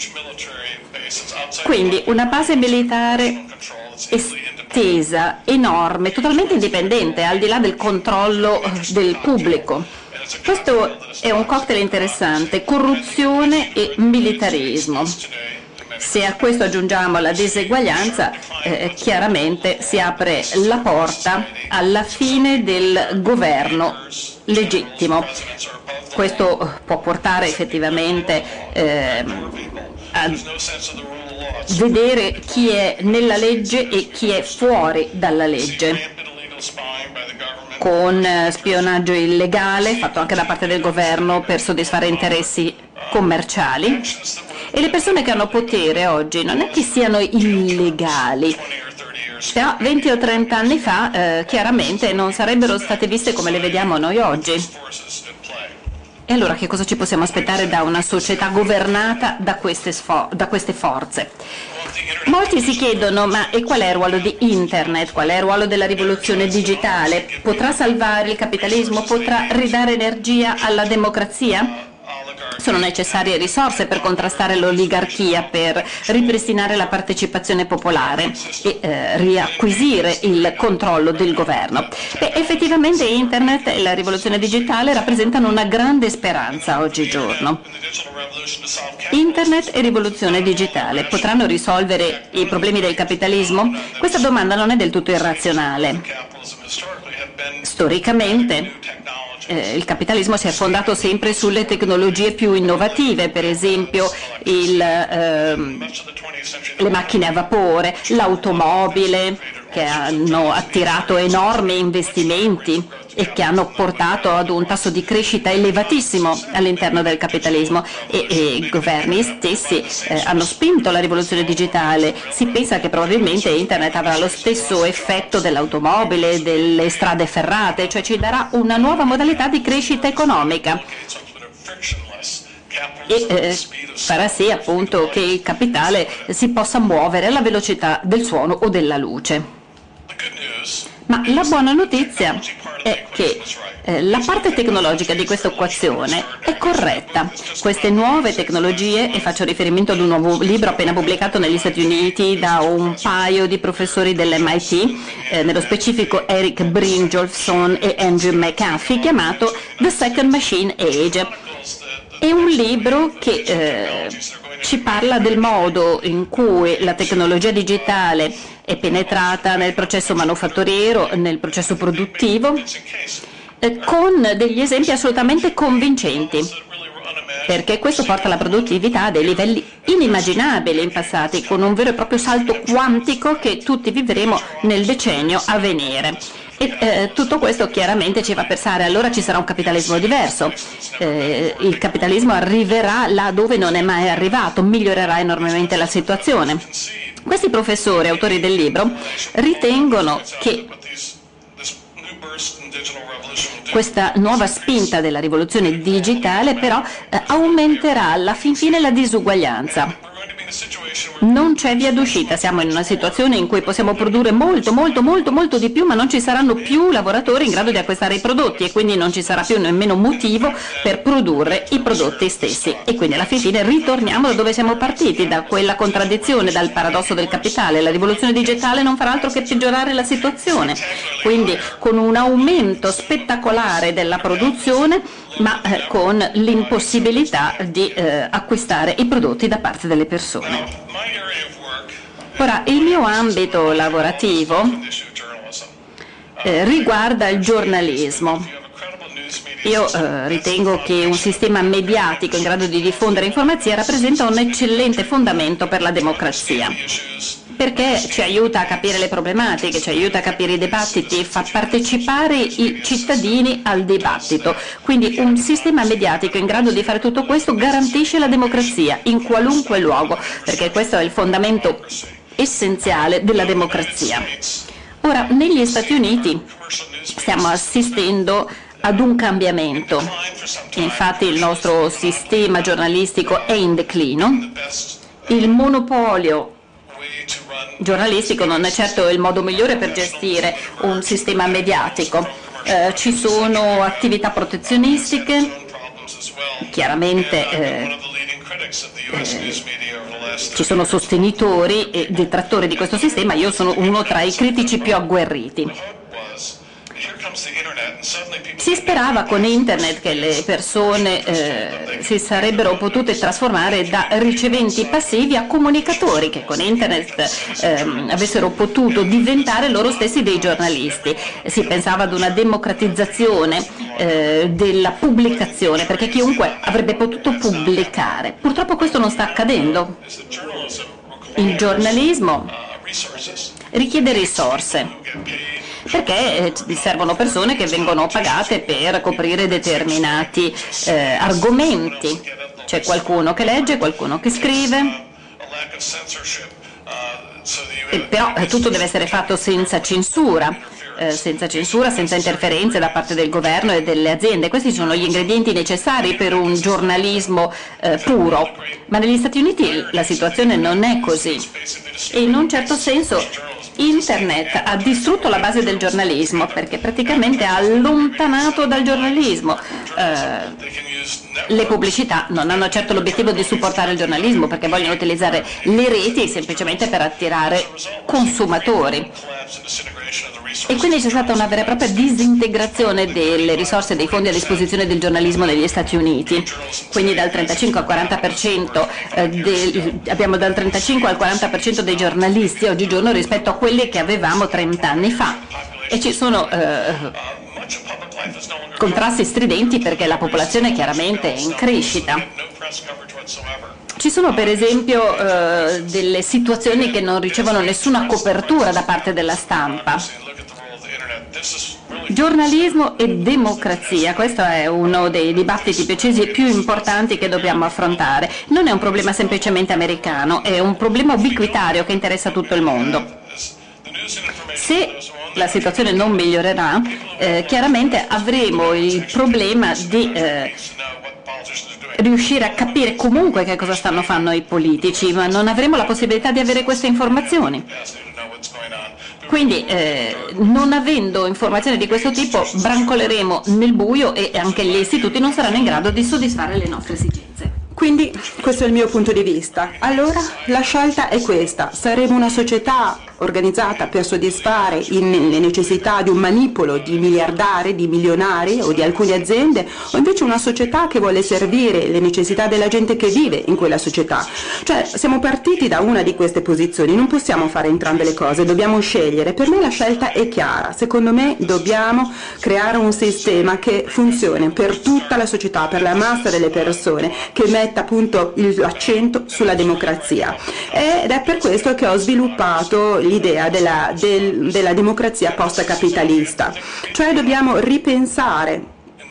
Quindi una base militare estesa, enorme, totalmente indipendente, al di là del controllo del pubblico. Questo è un cocktail interessante, corruzione e militarismo. Se a questo aggiungiamo la diseguaglianza, eh, chiaramente si apre la porta alla fine del governo legittimo. Questo può portare effettivamente eh, a vedere chi è nella legge e chi è fuori dalla legge, con spionaggio illegale fatto anche da parte del governo per soddisfare interessi commerciali. E le persone che hanno potere oggi non è che siano illegali, però venti o trenta anni fa eh, chiaramente non sarebbero state viste come le vediamo noi oggi. E allora che cosa ci possiamo aspettare da una società governata da queste, sfo- da queste forze? Molti si chiedono, ma e qual è il ruolo di Internet? Qual è il ruolo della rivoluzione digitale? Potrà salvare il capitalismo? Potrà ridare energia alla democrazia? Sono necessarie risorse per contrastare l'oligarchia, per ripristinare la partecipazione popolare e eh, riacquisire il controllo del governo. Beh, effettivamente Internet e la rivoluzione digitale rappresentano una grande speranza oggigiorno. Internet e rivoluzione digitale potranno risolvere i problemi del capitalismo? Questa domanda non è del tutto irrazionale. Storicamente Eh, il capitalismo si è fondato sempre sulle tecnologie più innovative, per esempio il, ehm, le macchine a vapore, l'automobile, che hanno attirato enormi investimenti e che hanno portato ad un tasso di crescita elevatissimo all'interno del capitalismo e, e i governi stessi eh, hanno spinto la rivoluzione digitale. Si pensa che probabilmente Internet avrà lo stesso effetto dell'automobile, delle strade ferrate, cioè ci darà una nuova modalità di crescita economica e eh, farà sì appunto che il capitale si possa muovere alla velocità del suono o della luce. Ma la buona notizia è che eh, la parte tecnologica di questa equazione è corretta. Queste nuove tecnologie, e faccio riferimento ad un nuovo libro appena pubblicato negli Stati Uniti da un paio di professori dell'M I T, eh, nello specifico Eric Brynjolfsson e Andrew McAfee, chiamato The Second Machine Age. È un libro che eh, ci parla del modo in cui la tecnologia digitale è penetrata nel processo manufatturiero, nel processo produttivo, eh, con degli esempi assolutamente convincenti, perché questo porta la produttività a dei livelli inimmaginabili in passati, con un vero e proprio salto quantico che tutti vivremo nel decennio a venire. E eh, tutto questo chiaramente ci fa pensare, allora ci sarà un capitalismo diverso, eh, il capitalismo arriverà là dove non è mai arrivato, migliorerà enormemente la situazione. Questi professori, autori del libro, ritengono che questa nuova spinta della rivoluzione digitale però eh, aumenterà alla fin fine la disuguaglianza. Non c'è via d'uscita, siamo in una situazione in cui possiamo produrre molto, molto, molto, molto di più, ma non ci saranno più lavoratori in grado di acquistare i prodotti e quindi non ci sarà più nemmeno motivo per produrre i prodotti stessi. E quindi alla fine ritorniamo da dove siamo partiti, da quella contraddizione, dal paradosso del capitale. La rivoluzione digitale non farà altro che peggiorare la situazione, quindi con un aumento spettacolare della produzione, ma eh, con l'impossibilità di eh, acquistare i prodotti da parte delle persone. Ora, il mio ambito lavorativo eh, riguarda il giornalismo. Io eh, ritengo che un sistema mediatico in grado di diffondere informazioni rappresenta un eccellente fondamento per la democrazia, perché ci aiuta a capire le problematiche, ci aiuta a capire i dibattiti, fa partecipare i cittadini al dibattito. Quindi un sistema mediatico in grado di fare tutto questo garantisce la democrazia in qualunque luogo, perché questo è il fondamento essenziale della democrazia. Ora, negli Stati Uniti stiamo assistendo ad un cambiamento. Infatti il nostro sistema giornalistico è in declino. Il monopolio giornalistico non è certo il modo migliore per gestire un sistema mediatico. Eh, ci sono attività protezionistiche, chiaramente eh, eh, ci sono sostenitori e detrattori di questo sistema, io sono uno tra i critici più agguerriti. Si sperava con Internet che le persone eh, si sarebbero potute trasformare da riceventi passivi a comunicatori, che con Internet eh, avessero potuto diventare loro stessi dei giornalisti. Si pensava ad una democratizzazione eh, della pubblicazione, perché chiunque avrebbe potuto pubblicare. Purtroppo questo non sta accadendo. Il giornalismo richiede risorse, perché servono persone che vengono pagate per coprire determinati eh, argomenti. C'è qualcuno che legge, qualcuno che scrive, e però eh, tutto deve essere fatto senza censura, eh, senza censura, senza interferenze da parte del governo e delle aziende. Questi sono gli ingredienti necessari per un giornalismo eh, puro, ma negli Stati Uniti la situazione non è così e in un certo senso Internet ha distrutto la base del giornalismo, perché praticamente ha allontanato dal giornalismo. Eh, le pubblicità non hanno certo l'obiettivo di supportare il giornalismo, perché vogliono utilizzare le reti semplicemente per attirare consumatori. E quindi c'è stata una vera e propria disintegrazione delle risorse e dei fondi a disposizione del giornalismo negli Stati Uniti. Quindi dal trentacinque al quaranta per cento del, abbiamo dal trentacinque al quaranta per cento dei giornalisti oggigiorno rispetto a quelli che avevamo trenta anni fa. E ci sono eh, contrasti stridenti, perché la popolazione chiaramente è in crescita. Ci sono per esempio eh, delle situazioni che non ricevono nessuna copertura da parte della stampa. Giornalismo e democrazia, questo è uno dei dibattiti precisi e più importanti che dobbiamo affrontare. Non è un problema semplicemente americano, è un problema ubiquitario che interessa tutto il mondo. Se la situazione non migliorerà, eh, chiaramente avremo il problema di eh, riuscire a capire comunque che cosa stanno facendo i politici, ma non avremo la possibilità di avere queste informazioni. Quindi eh, non avendo informazioni di questo tipo brancoleremo nel buio e anche gli istituti non saranno in grado di soddisfare le nostre esigenze. Quindi questo è il mio punto di vista. Allora la scelta è questa: saremo una società organizzata per soddisfare in, le necessità di un manipolo di miliardari, di milionari o di alcune aziende, o invece una società che vuole servire le necessità della gente che vive in quella società. Cioè siamo partiti da una di queste posizioni, non possiamo fare entrambe le cose, dobbiamo scegliere. Per me la scelta è chiara, secondo me dobbiamo creare un sistema che funzioni per tutta la società, per la massa delle persone, che metta appunto l'accento sulla democrazia, ed è per questo che ho sviluppato l'idea della, del, della democrazia post-capitalista, cioè dobbiamo ripensare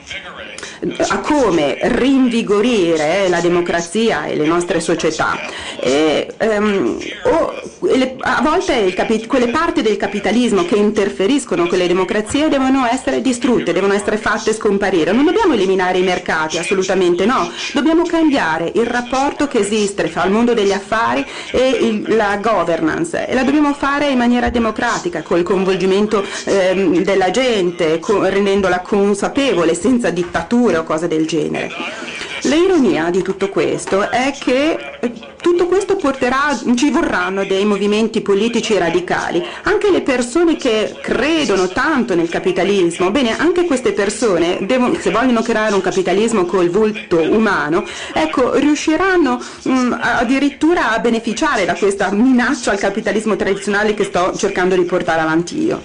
a come rinvigorire la democrazia e le nostre società. E, um, o, le, a volte il capi, quelle parti del capitalismo che interferiscono con le democrazie devono essere distrutte, devono essere fatte scomparire. Non dobbiamo eliminare i mercati, assolutamente no, dobbiamo cambiare il rapporto che esiste fra il mondo degli affari e il, la governance, e la dobbiamo fare in maniera democratica, col coinvolgimento ehm, della gente, con, rendendola consapevole, senza dittature o cose del genere. L'ironia di tutto questo è che tutto questo porterà, ci vorranno dei movimenti politici radicali. Anche le persone che credono tanto nel capitalismo, bene, anche queste persone, devono, se vogliono creare un capitalismo col volto umano, ecco, riusciranno mh, addirittura a beneficiare da questa minaccia al capitalismo tradizionale che sto cercando di portare avanti io.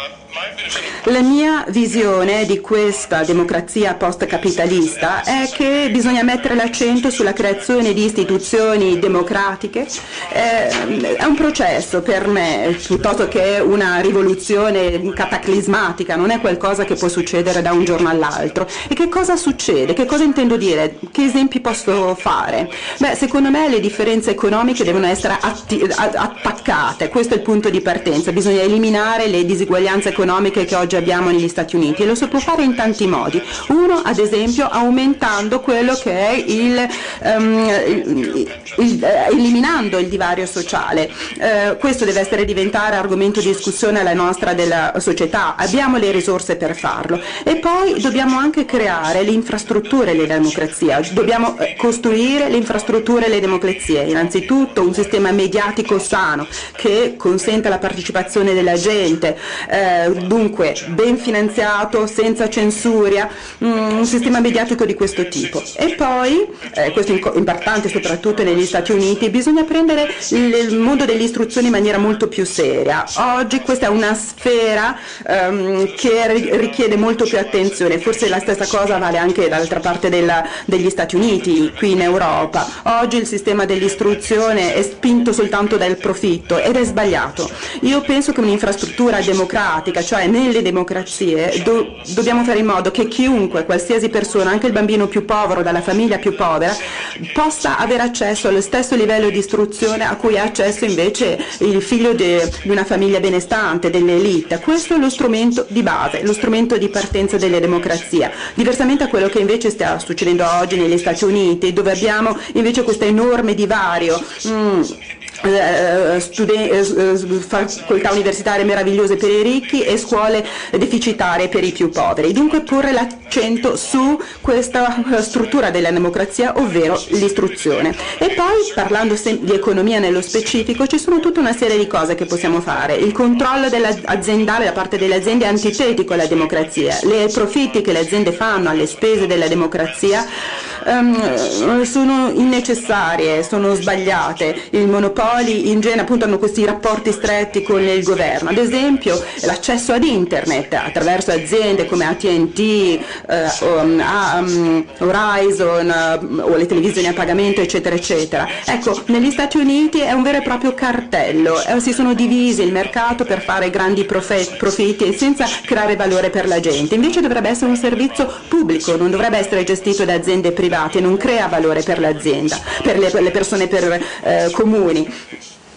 La mia visione di questa democrazia post-capitalista è che bisogna mettere l'accento sulla creazione di istituzioni democratiche. Eh, è un processo per me, piuttosto che una rivoluzione cataclismatica, non è qualcosa che può succedere da un giorno all'altro. E che cosa succede? Che cosa intendo dire? Che esempi posso fare? Beh, secondo me le differenze economiche devono essere atti- attaccate, questo è il punto di partenza, bisogna eliminare le disuguaglianze economiche che oggi abbiamo negli Stati Uniti, e lo si può fare in tanti modi. Uno, ad esempio, aumentando quello che è il, um, il, il eh, eliminando il divario sociale. Eh, questo deve essere diventare argomento di discussione alla nostra della società, abbiamo le risorse per farlo. E poi dobbiamo anche creare le infrastrutture della democrazia, dobbiamo eh, costruire le infrastrutture delle democrazie, innanzitutto un sistema mediatico sano che consenta la partecipazione della gente, eh, dunque ben finanziato, senza censuria, un sistema mediatico di questo tipo. E poi, eh, questo è importante soprattutto negli Stati Uniti, bisogna prendere il mondo dell'istruzione in maniera molto più seria. Oggi questa è una sfera um, che richiede molto più attenzione, forse la stessa cosa vale anche dall'altra parte della, degli Stati Uniti, qui in Europa. Oggi il sistema dell'istruzione è spinto soltanto dal profitto ed è sbagliato. Io penso che un'infrastruttura democratica, cioè nelle democrazie do, dobbiamo fare in modo che chiunque, qualsiasi persona, anche il bambino più povero dalla famiglia più povera, possa avere accesso allo stesso livello di istruzione a cui ha accesso invece il figlio di una famiglia benestante, dell'elite. Questo è lo strumento di base, lo strumento di partenza delle democrazie, diversamente a quello che invece sta succedendo oggi negli Stati Uniti, dove abbiamo invece questo enorme divario. Mm. Studen- facoltà universitarie meravigliose per i ricchi e scuole deficitarie per i più poveri. Dunque porre l'accento su questa struttura della democrazia, ovvero l'istruzione. E poi, parlando di economia nello specifico, ci sono tutta una serie di cose che possiamo fare. Il controllo aziendale da parte delle aziende è antitetico alla democrazia. Le profitti che le aziende fanno alle spese della democrazia um, sono innecessarie, sono sbagliate. Il monopolio in genere appunto hanno questi rapporti stretti con il governo, ad esempio l'accesso ad internet attraverso aziende come A T and T, eh, um, um, Horizon uh, o le televisioni a pagamento eccetera eccetera. Ecco, negli Stati Uniti è un vero e proprio cartello, eh, si sono divisi il mercato per fare grandi profe- profitti senza creare valore per la gente. Invece dovrebbe essere un servizio pubblico, non dovrebbe essere gestito da aziende private, non crea valore per l'azienda, per le, per le persone, per eh, comuni.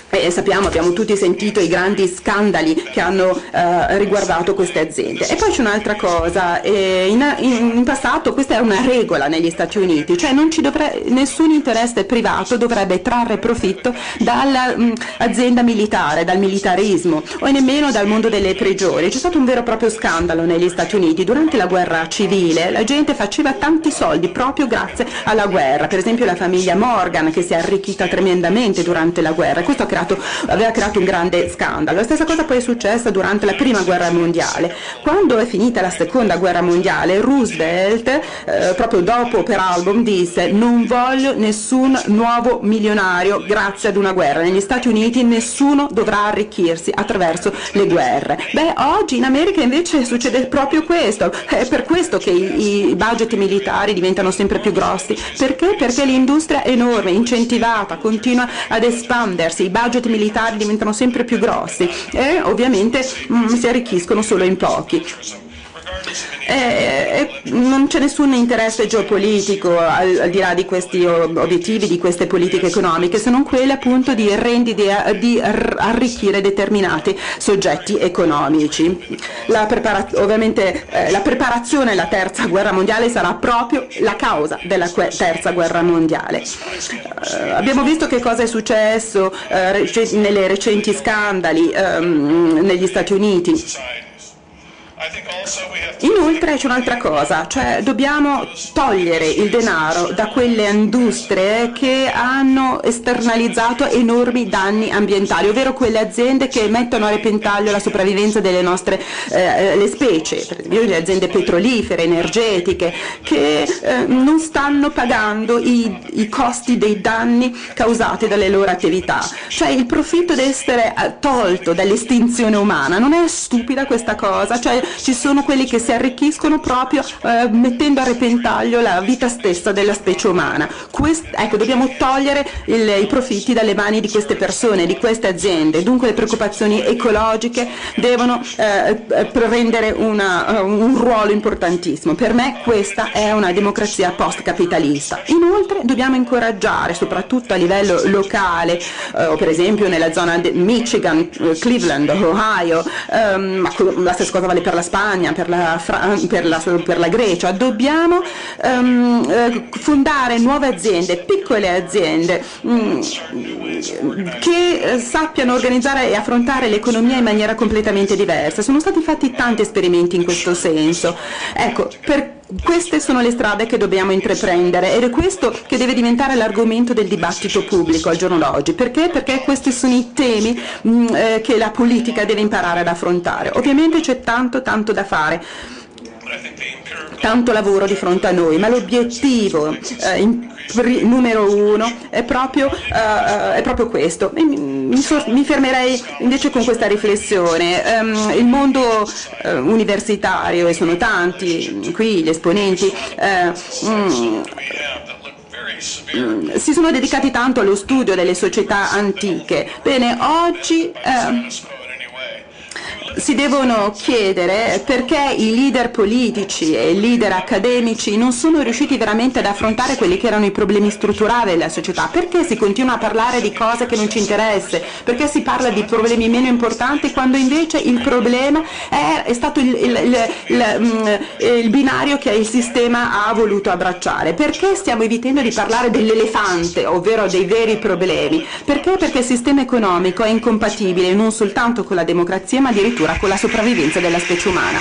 E sappiamo, abbiamo tutti sentito i grandi scandali che hanno eh, riguardato queste aziende. E poi c'è un'altra cosa, eh, in, in, in passato questa era una regola negli Stati Uniti, cioè non ci dovrebbe, nessun interesse privato dovrebbe trarre profitto dall'azienda militare, dal militarismo o nemmeno dal mondo delle prigioni. C'è stato un vero e proprio scandalo negli Stati Uniti. Durante la guerra civile la gente faceva tanti soldi proprio grazie alla guerra, per esempio la famiglia Morgan che si è arricchita tremendamente durante la guerra. Questo ha creato aveva creato un grande scandalo. La stessa cosa poi è successa durante la prima guerra mondiale. Quando è finita la seconda guerra mondiale, Roosevelt eh, proprio dopo per album disse: non voglio nessun nuovo milionario grazie ad una guerra, negli Stati Uniti nessuno dovrà arricchirsi attraverso le guerre. Beh, oggi in America invece succede proprio questo, è per questo che i, i budget militari diventano sempre più grossi. Perché? Perché l'industria è enorme, incentivata, continua ad espandersi, i budget militari diventano sempre più grossi e ovviamente mh, si arricchiscono solo in pochi. E, e non c'è nessun interesse geopolitico al, al di là di questi obiettivi, di queste politiche economiche, se non quelle appunto di, rendi, di, di arricchire determinati soggetti economici. La prepara- ovviamente eh, la preparazione alla terza guerra mondiale sarà proprio la causa della que- terza guerra mondiale. Eh, abbiamo visto che cosa è successo eh, rec- nelle recenti scandali ehm, negli Stati Uniti. Inoltre c'è un'altra cosa, cioè dobbiamo togliere il denaro da quelle industrie che hanno esternalizzato enormi danni ambientali, ovvero quelle aziende che mettono a repentaglio la sopravvivenza delle nostre eh, le specie, per esempio le aziende petrolifere, energetiche, che eh, non stanno pagando i, i costi dei danni causati dalle loro attività. Cioè il profitto deve essere tolto dall'estinzione umana. Non è stupida questa cosa? Cioè ci sono quelli che si arricchiscono proprio eh, mettendo a repentaglio la vita stessa della specie umana. Quest- ecco, dobbiamo togliere il, i profitti dalle mani di queste persone, di queste aziende. Dunque le preoccupazioni ecologiche devono eh, prendere una, uh, un ruolo importantissimo. Per me questa è una democrazia post-capitalista. Inoltre dobbiamo incoraggiare, soprattutto a livello locale, eh, o per esempio nella zona di Michigan, Cleveland, Ohio, ehm, ma la stessa cosa vale per la Spagna, per la, Fra- per la, per la Grecia. Dobbiamo um, eh, fondare nuove aziende, piccole aziende mh, che eh, sappiano organizzare e affrontare l'economia in maniera completamente diversa. Sono stati fatti tanti esperimenti in questo senso. Ecco, per queste sono le strade che dobbiamo intraprendere ed è questo che deve diventare l'argomento del dibattito pubblico al giorno d'oggi. Perché? Perché questi sono i temi mh, eh, che la politica deve imparare ad affrontare. Ovviamente c'è tanto tanto da fare, tanto lavoro di fronte a noi, ma l'obiettivo eh, in, pri, numero uno è proprio, uh, è proprio questo. Mi, mi, so, mi fermerei invece con questa riflessione. Um, il mondo uh, universitario, e sono tanti qui gli esponenti, uh, mm, mm, si sono dedicati tanto allo studio delle società antiche. Bene, oggi uh, si devono chiedere perché i leader politici e i leader accademici non sono riusciti veramente ad affrontare quelli che erano i problemi strutturali della società. Perché si continua a parlare di cose che non ci interessano? Perché si parla di problemi meno importanti quando invece il problema è, è stato il, il, il, il, il binario che il sistema ha voluto abbracciare? Perché stiamo evitando di parlare dell'elefante, ovvero dei veri problemi? Perché? Perché il sistema economico è incompatibile non soltanto con la democrazia ma addirittura con la sopravvivenza della specie umana.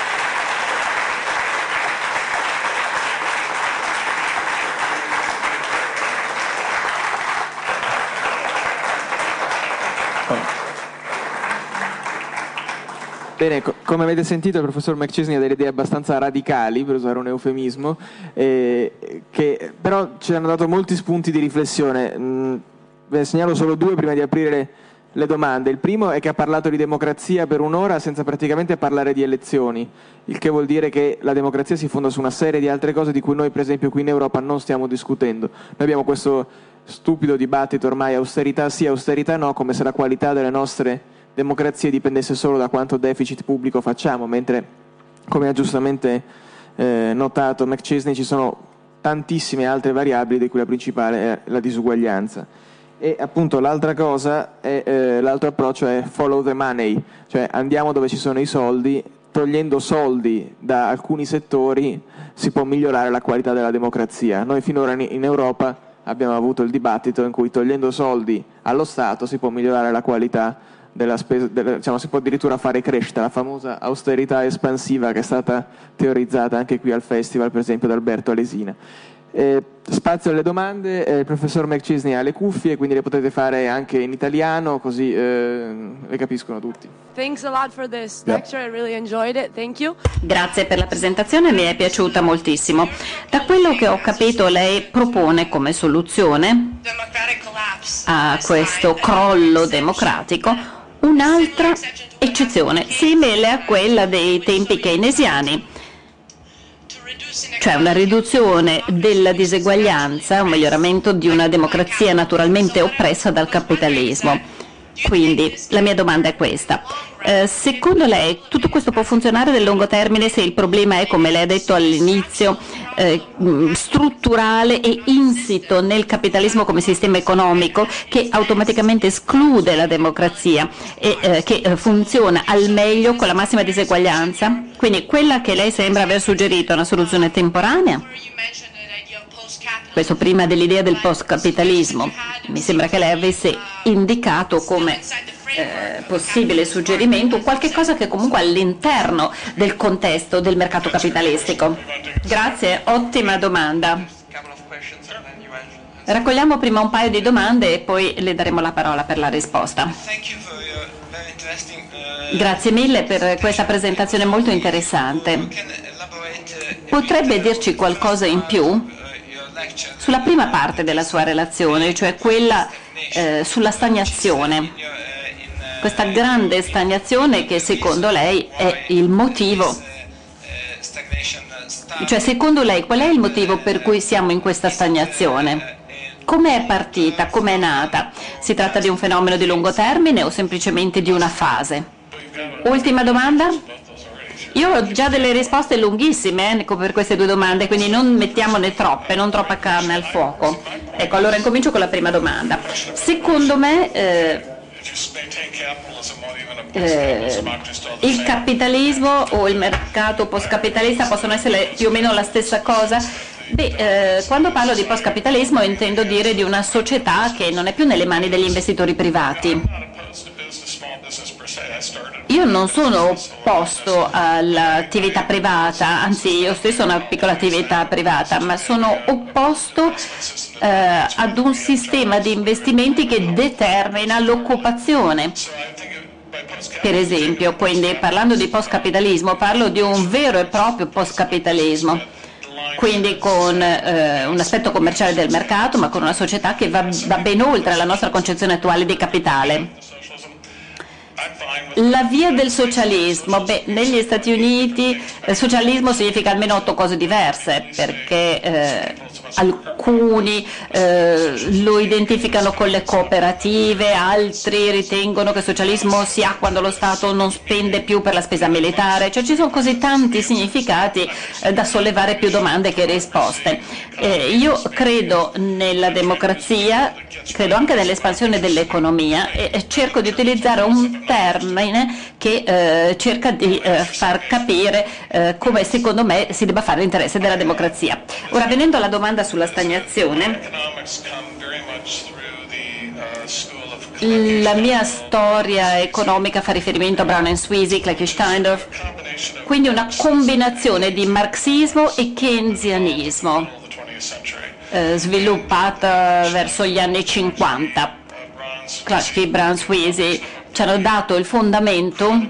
Bene, co- come avete sentito il professor McChesney ha delle idee abbastanza radicali, per usare un eufemismo, eh, che però ci hanno dato molti spunti di riflessione. Mm, ve ne segnalo solo due prima di aprire le domande. Il primo è che ha parlato di democrazia per un'ora senza praticamente parlare di elezioni, il che vuol dire che la democrazia si fonda su una serie di altre cose di cui noi per esempio qui in Europa non stiamo discutendo. Noi abbiamo questo stupido dibattito ormai austerità sì, austerità no, come se la qualità delle nostre democrazie dipendesse solo da quanto deficit pubblico facciamo, mentre, come ha giustamente eh, notato McChesney, ci sono tantissime altre variabili di cui la principale è la disuguaglianza. E appunto l'altra cosa, è, eh, l'altro approccio è follow the money, cioè andiamo dove ci sono i soldi. Togliendo soldi da alcuni settori si può migliorare la qualità della democrazia. Noi finora in Europa abbiamo avuto il dibattito in cui togliendo soldi allo Stato si può migliorare la qualità della spesa, della, diciamo, si può addirittura fare crescita, la famosa austerità espansiva che è stata teorizzata anche qui al festival, per esempio da Alberto Alesina. Eh, spazio alle domande, eh, il professor McChesney ha le cuffie, quindi le potete fare anche in italiano, così eh, le capiscono tutti. Thanks a lot for this lecture, I really enjoyed it. Thank you. Grazie per la presentazione, mi è piaciuta moltissimo. Da quello che ho capito, lei propone come soluzione a questo crollo democratico un'altra eccezione, simile a quella dei tempi keynesiani, cioè una riduzione della diseguaglianza, un miglioramento di una democrazia naturalmente oppressa dal capitalismo. Quindi la mia domanda è questa. Eh, secondo lei tutto questo può funzionare nel lungo termine se il problema è, come lei ha detto all'inizio, eh, strutturale e insito nel capitalismo come sistema economico che automaticamente esclude la democrazia e eh, che eh, funziona al meglio con la massima diseguaglianza? Quindi quella che lei sembra aver suggerito è una soluzione temporanea? Questo prima dell'idea del post-capitalismo. Mi sembra che lei avesse indicato come eh, possibile suggerimento qualche cosa che comunque all'interno del contesto del mercato capitalistico. Grazie, ottima domanda. Raccogliamo prima un paio di domande e poi le daremo la parola per la risposta. Grazie mille per questa presentazione molto interessante. Potrebbe dirci qualcosa in più sulla prima parte della sua relazione, cioè quella eh, sulla stagnazione, questa grande stagnazione che secondo lei è il motivo, cioè secondo lei qual è il motivo per cui siamo in questa stagnazione? Come è partita? Come è nata? Si tratta di un fenomeno di lungo termine o semplicemente di una fase? Ultima domanda? Io ho già delle risposte lunghissime eh, per queste due domande, quindi non mettiamone troppe, non troppa carne al fuoco. Ecco, allora incomincio con la prima domanda. Secondo me eh, eh, il capitalismo o il mercato postcapitalista possono essere più o meno la stessa cosa? Beh, eh, quando parlo di postcapitalismo intendo dire di una società che non è più nelle mani degli investitori privati. Io non sono opposto all'attività privata, anzi io stesso ho una piccola attività privata, ma sono opposto eh, ad un sistema di investimenti che determina l'occupazione. Per esempio, quindi parlando di postcapitalismo parlo di un vero e proprio postcapitalismo, quindi con eh, un aspetto commerciale del mercato, ma con una società che va, va ben oltre la nostra concezione attuale di capitale. La via del socialismo, beh, negli Stati Uniti eh, socialismo significa almeno otto cose diverse, perché eh, alcuni eh, lo identificano con le cooperative, altri ritengono che il socialismo si ha quando lo Stato non spende più per la spesa militare, cioè ci sono così tanti significati eh, da sollevare più domande che risposte. Eh, io credo nella democrazia, credo anche nell'espansione dell'economia e, e cerco di utilizzare un termine che eh, cerca di eh, far capire eh, come secondo me si debba fare l'interesse della democrazia. Ora, venendo alla domanda sulla stagnazione, la mia storia economica fa riferimento a Brown and Sweezy, Clechy Steindorf, quindi una combinazione di marxismo e keynesianismo eh, sviluppata verso gli anni cinquanta. Clechy, Brown, Sweezy ci hanno dato il fondamento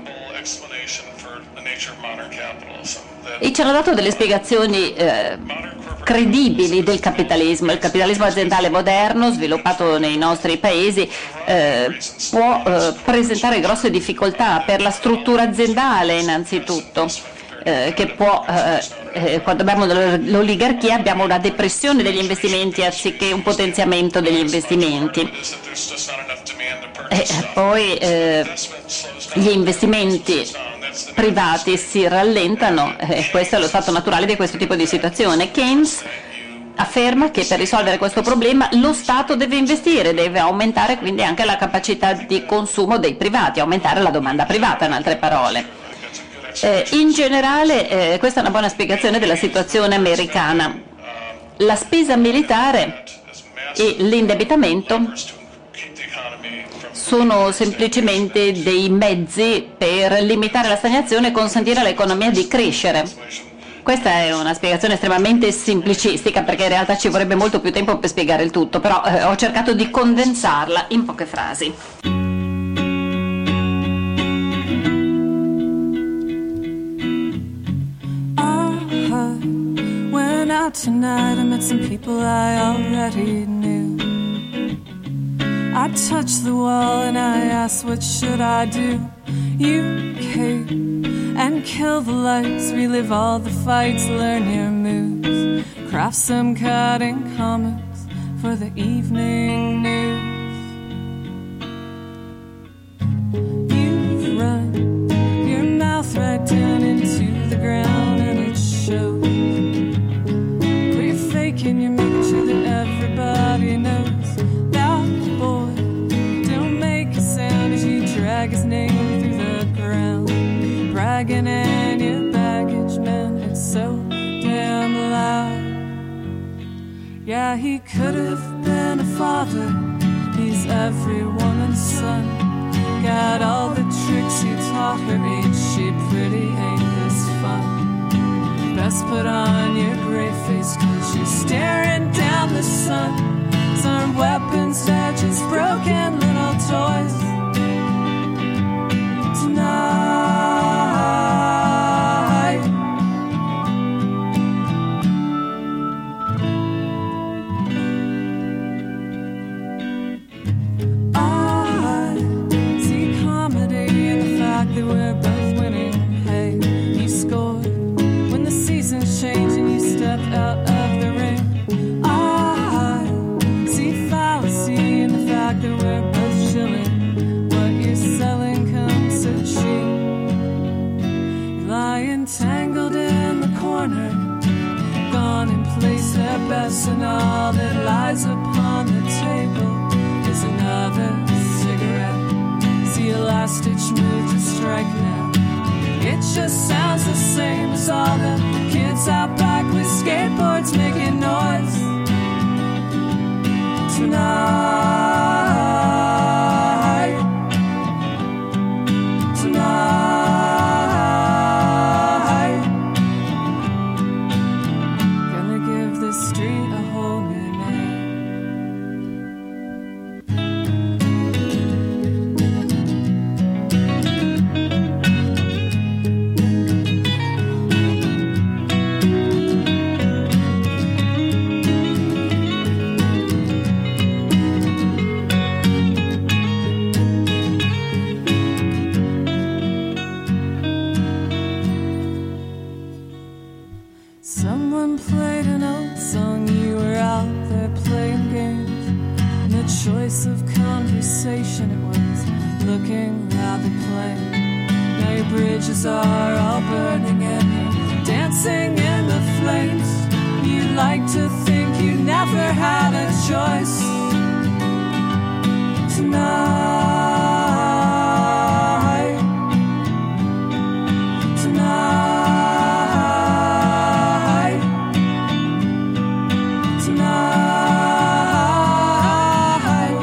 e ci hanno dato delle spiegazioni eh, credibili del capitalismo. Il capitalismo aziendale moderno sviluppato nei nostri paesi eh, può eh, presentare grosse difficoltà per la struttura aziendale innanzitutto, eh, che può, eh, eh, quando abbiamo l'oligarchia abbiamo una depressione degli investimenti anziché un potenziamento degli investimenti. E poi eh, gli investimenti privati si rallentano e questo è lo stato naturale di questo tipo di situazione. Keynes afferma che per risolvere questo problema lo Stato deve investire, deve aumentare quindi anche la capacità di consumo dei privati, aumentare la domanda privata, in altre parole. Eh, in generale eh, questa è una buona spiegazione della situazione americana. La spesa militare e l'indebitamento sono semplicemente dei mezzi per limitare la stagnazione e consentire all'economia di crescere. Questa è una spiegazione estremamente semplicistica, perché in realtà ci vorrebbe molto più tempo per spiegare il tutto, però eh, ho cercato di condensarla in poche frasi. I went out tonight, I met some people I already knew. I touched the wall and I asked, what should I do? You came and kill the lights, relive all the fights, learn your moves, craft some cutting comics for the evening news. You run your mouth right down into the ground and it shows. But you're faking, you're making sure that everybody knows. Drag his name through the ground, bragging in your baggage, man, it's so damn loud. Yeah, he could have been a father, he's every woman's son. Got all the tricks you taught her, ain't she pretty, ain't this fun? Best put on your brave face, cause you're staring down the sun. These aren't weapons, they're just broken little toys. Tonight, I see comedy in the fact that we're both winning. Hey, you scored when the seasons change and you stepped out of the ring. I see fallacy in the fact that we're both chilling. What you're selling comes so cheap. You're lying tangled in the corner, gone and placed their best, and all that lies upon the table is another cigarette. See a last ditch move to strike now. It just sounds the same as all the kids out back with skateboards making noise. Tonight, tonight, gonna give this street a whole new name. Someone played an old song, you were out there playing games, and the choice of conversation it was looking rather plain. Now your bridges are all burning and you're dancing in the flames. You like to think you never had a choice. Tonight, tonight, tonight,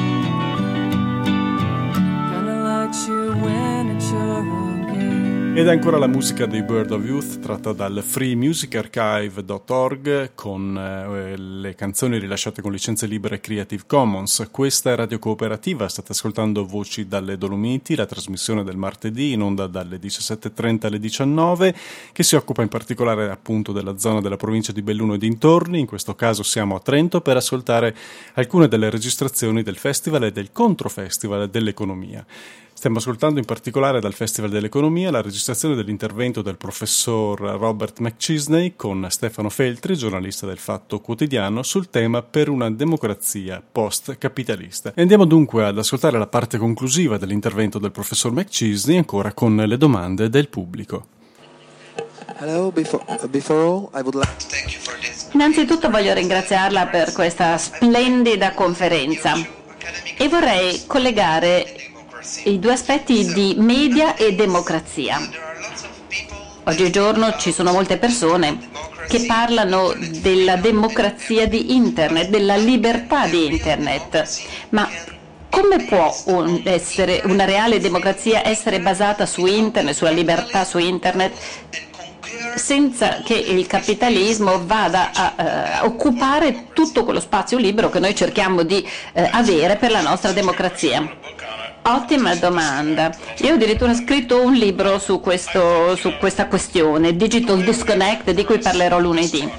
gonna let you win at your own game. Ed è ancora la musica dei Bird of Youth, tratta dal free music archive dot org, con eh, le canzoni rilasciate con licenze libere Creative Commons. Questa è Radio Cooperativa, state ascoltando Voci dalle Dolomiti, la trasmissione del martedì in onda dalle diciassette e trenta alle diciannove, che si occupa in particolare appunto della zona della provincia di Belluno e dintorni. In questo caso siamo a Trento per ascoltare alcune delle registrazioni del Festival e del Controfestival dell'Economia. Stiamo ascoltando in particolare dal Festival dell'Economia la registrazione dell'intervento del professor Robert McChesney con Stefano Feltri, giornalista del Fatto Quotidiano, sul tema per una democrazia post-capitalista. E andiamo dunque ad ascoltare la parte conclusiva dell'intervento del professor McChesney, ancora con le domande del pubblico. Hello, before, before all, I would like to thank you for this. Innanzitutto voglio ringraziarla per questa splendida conferenza e vorrei collegare i due aspetti di media e democrazia. Oggigiorno ci sono molte persone che parlano della democrazia di Internet, della libertà di Internet, ma come può un essere, una reale democrazia essere basata su Internet, sulla libertà su Internet, senza che il capitalismo vada a uh, occupare tutto quello spazio libero che noi cerchiamo di uh, avere per la nostra democrazia? Ottima domanda. Io ho addirittura scritto un libro su, questo, su questa questione, Digital Disconnect, di cui parlerò lunedì.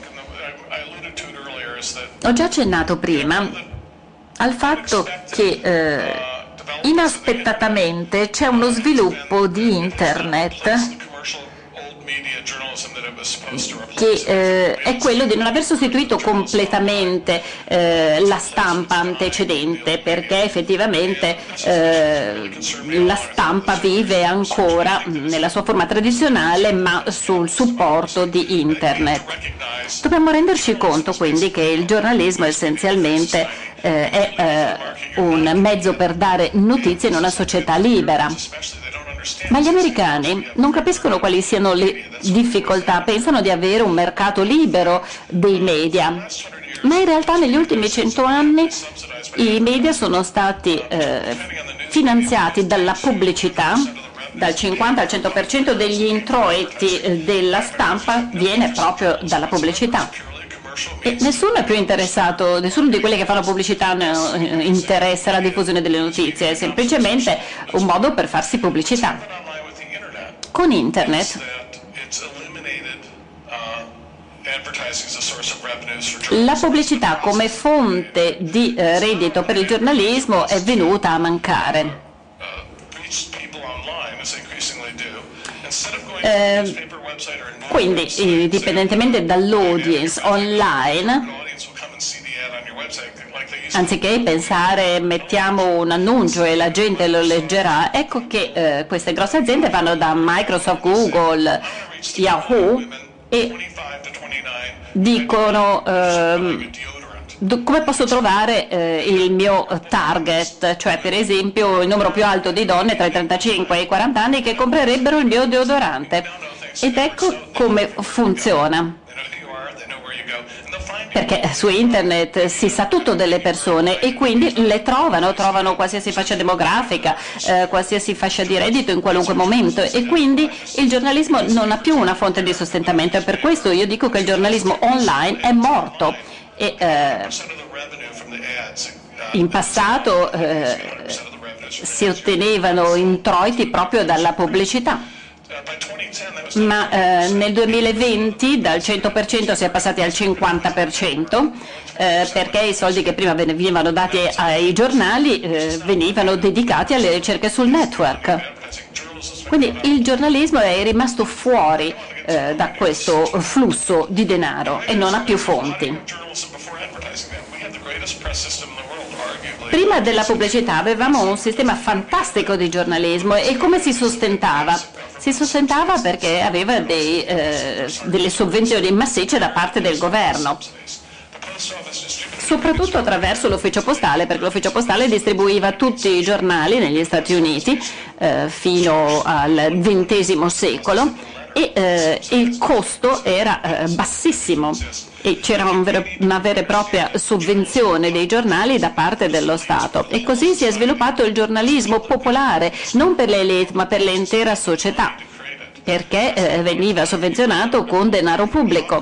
Ho già accennato prima al fatto che eh, inaspettatamente c'è uno sviluppo di Internet che eh, è quello di non aver sostituito completamente eh, la stampa antecedente, perché effettivamente eh, la stampa vive ancora nella sua forma tradizionale ma sul supporto di Internet. Dobbiamo renderci conto quindi che il giornalismo essenzialmente eh, è eh, un mezzo per dare notizie in una società libera. Ma gli americani non capiscono quali siano le difficoltà, pensano di avere un mercato libero dei media, ma in realtà negli ultimi cento anni i media sono stati eh, finanziati dalla pubblicità, dal cinquanta al cento per cento degli introiti della stampa viene proprio dalla pubblicità. E nessuno è più interessato, nessuno di quelli che fanno pubblicità ne interessa la diffusione delle notizie, è semplicemente un modo per farsi pubblicità. Con Internet la pubblicità come fonte di eh, reddito per il giornalismo è venuta a mancare. Eh, quindi, indipendentemente dall'audience online, anziché pensare mettiamo un annuncio e la gente lo leggerà, ecco che eh, queste grosse aziende vanno da Microsoft, Google, Yahoo e dicono ehm, come posso trovare eh, il mio target, cioè per esempio il numero più alto di donne tra i trentacinque e i quaranta anni che comprerebbero il mio deodorante. Ed ecco come funziona. Perché su Internet si sa tutto delle persone e quindi le trovano, trovano qualsiasi fascia demografica, eh, qualsiasi fascia di reddito in qualunque momento, e quindi il giornalismo non ha più una fonte di sostentamento, e per questo io dico che il giornalismo online è morto. E, eh, in passato eh, si ottenevano introiti proprio dalla pubblicità, ma eh, nel duemilaventi dal cento per cento si è passati al cinquanta per cento eh, perché i soldi che prima venivano dati ai giornali eh, venivano dedicati alle ricerche sul network. Quindi il giornalismo è rimasto fuori eh, da questo flusso di denaro e non ha più fonti. Prima della pubblicità avevamo un sistema fantastico di giornalismo, e come si sostentava? Si sostentava perché aveva dei, eh, delle sovvenzioni massicce da parte del governo, soprattutto attraverso l'ufficio postale, perché l'ufficio postale distribuiva tutti i giornali negli Stati Uniti eh, fino al ventesimo secolo, e eh, il costo era eh, bassissimo e c'era un vero, una vera e propria sovvenzione dei giornali da parte dello Stato, e così si è sviluppato il giornalismo popolare, non per le elite ma per l'intera società, perché eh, veniva sovvenzionato con denaro pubblico.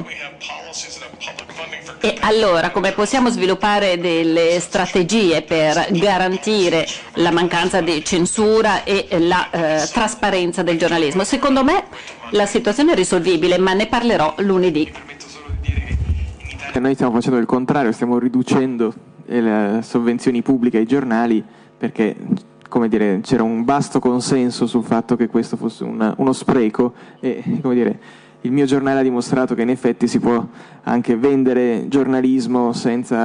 E allora come possiamo sviluppare delle strategie per garantire la mancanza di censura e la eh, trasparenza del giornalismo? Secondo me la situazione è risolvibile, ma ne parlerò lunedì. Noi stiamo facendo il contrario, stiamo riducendo le sovvenzioni pubbliche ai giornali perché, come dire, c'era un vasto consenso sul fatto che questo fosse una, uno spreco, e, come dire, il mio giornale ha dimostrato che in effetti si può anche vendere giornalismo senza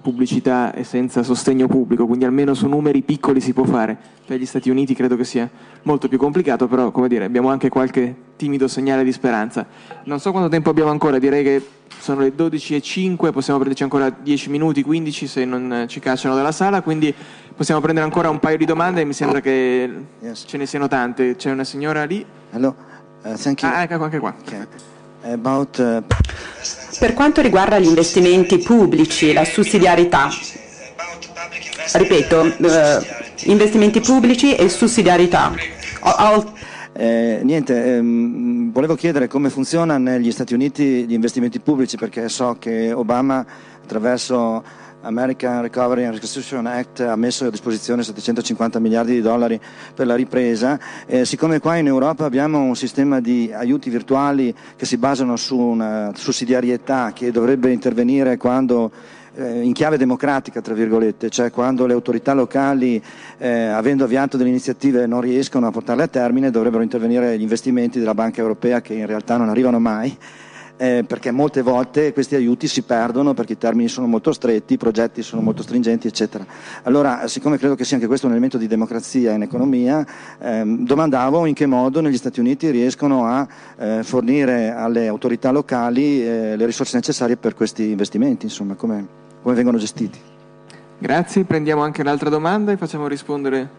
pubblicità e senza sostegno pubblico, quindi almeno su numeri piccoli si può fare. Per gli Stati Uniti credo che sia molto più complicato, però come dire, abbiamo anche qualche timido segnale di speranza. Non so quanto tempo abbiamo ancora, direi che sono le dodici e cinque, possiamo prenderci ancora dieci minuti, quindici se non ci cacciano dalla sala, quindi possiamo prendere ancora un paio di domande e mi sembra che yes. ce ne siano tante. C'è una signora lì. Hello. Uh, thank you. Ah, ecco anche qua. Okay. About, uh... Per quanto riguarda gli investimenti pubblici, la sussidiarietà, ripeto, uh, investimenti pubblici e sussidiarietà. All... Eh, niente, ehm, volevo chiedere come funziona negli Stati Uniti gli investimenti pubblici, perché so che Obama attraverso American Recovery and Reconstruction Act ha messo a disposizione settecentocinquanta miliardi di dollari per la ripresa. Eh, siccome qua in Europa abbiamo un sistema di aiuti virtuali che si basano su una sussidiarietà che dovrebbe intervenire quando eh, in chiave democratica, tra virgolette, cioè quando le autorità locali, eh, avendo avviato delle iniziative, non riescono a portarle a termine, dovrebbero intervenire gli investimenti della Banca Europea, che in realtà non arrivano mai. Eh, perché molte volte questi aiuti si perdono perché i termini sono molto stretti, i progetti sono molto stringenti, eccetera. Allora, siccome credo che sia anche questo un elemento di democrazia in economia, ehm, domandavo in che modo negli Stati Uniti riescono a eh, fornire alle autorità locali eh, le risorse necessarie per questi investimenti, insomma, come, come vengono gestiti. Grazie, prendiamo anche l'altra domanda e facciamo rispondere.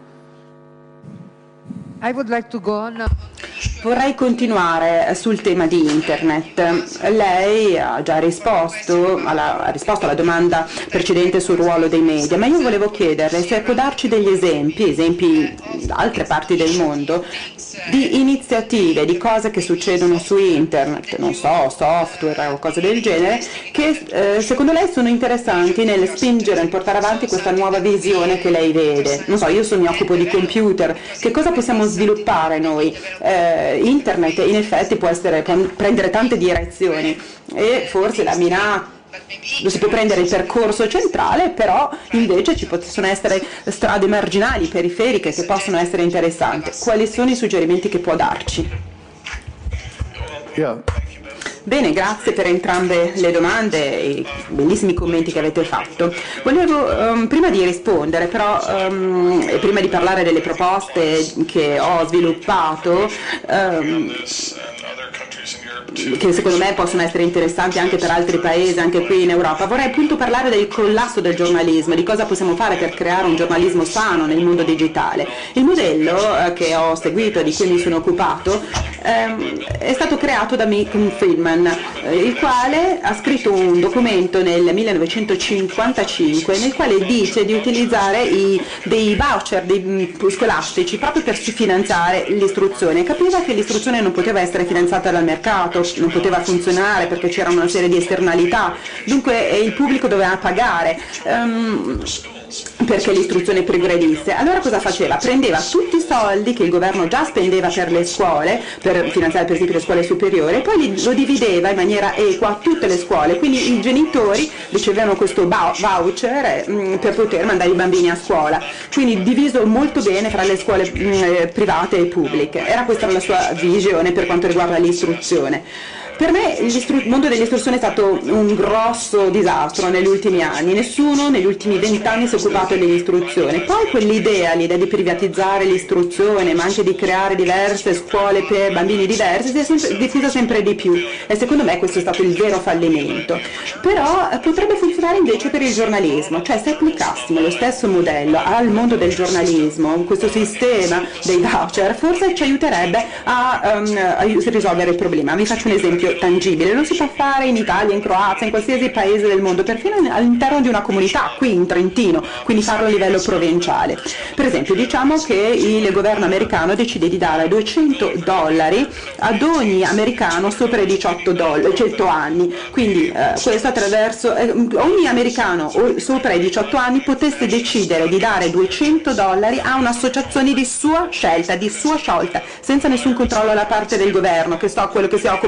I would like to go on. Vorrei continuare sul tema di Internet. Lei ha già risposto alla, ha risposto alla domanda precedente sul ruolo dei media, ma io volevo chiederle se può darci degli esempi, esempi da altre parti del mondo, di iniziative, di cose che succedono su Internet, non so, software o cose del genere, che eh, secondo lei sono interessanti nel spingere, nel portare avanti questa nuova visione che lei vede. Non so, io so, mi occupo di computer, che cosa possiamo sviluppare noi? Eh, internet in effetti può, essere, può prendere tante direzioni e forse la Mina lo si può prendere il percorso centrale, però invece ci possono essere strade marginali, periferiche, che possono essere interessanti. Quali sono i suggerimenti che può darci? Yeah. Bene, grazie per entrambe le domande e i bellissimi commenti che avete fatto. Volevo, um, prima di rispondere, però, um, e prima di parlare delle proposte che ho sviluppato, um, che secondo me possono essere interessanti anche per altri paesi, anche qui in Europa, vorrei appunto parlare del collasso del giornalismo, di cosa possiamo fare per creare un giornalismo sano nel mondo digitale. Il modello eh, che ho seguito e di cui mi sono occupato ehm, è stato creato da Milton Friedman, eh, il quale ha scritto un documento nel millenovecentocinquantacinque nel quale dice di utilizzare i, dei voucher dei, scolastici proprio per finanziare l'istruzione. Capiva che l'istruzione non poteva essere finanziata dal mercato, non poteva funzionare perché c'era una serie di esternalità, dunque il pubblico doveva pagare um, perché l'istruzione progredisse. Allora cosa faceva? Prendeva tutti i soldi che il governo già spendeva per le scuole, per finanziare per esempio le scuole superiori, e poi li, lo divideva in maniera equa a tutte le scuole, quindi i genitori ricevevano questo voucher mh, per poter mandare i bambini a scuola, quindi diviso molto bene fra le scuole mh, private e pubbliche. Era questa la sua visione per quanto riguarda l'istruzione. Per me il mondo dell'istruzione è stato un grosso disastro negli ultimi anni, nessuno negli ultimi vent'anni si è occupato dell'istruzione. Poi quell'idea, l'idea di privatizzare l'istruzione, ma anche di creare diverse scuole per bambini diversi, si è sempre, diffusa sempre di più e secondo me questo è stato il vero fallimento. Però eh, potrebbe funzionare invece per il giornalismo, cioè se applicassimo lo stesso modello al mondo del giornalismo, questo sistema dei voucher, forse ci aiuterebbe a, um, a risolvere il problema. Vi faccio un esempio tangibile, lo si può fare in Italia, in Croazia, in qualsiasi paese del mondo, perfino all'interno di una comunità, qui in Trentino, quindi farlo a livello provinciale. Per esempio, diciamo che il governo americano decide di dare duecento dollari ad ogni americano sopra i diciotto anni, quindi eh, questo attraverso eh, ogni americano sopra i diciotto anni potesse decidere di dare duecento dollari a un'associazione di sua scelta, di sua scelta, senza nessun controllo da parte del governo, che so, quello che si occupa dei canili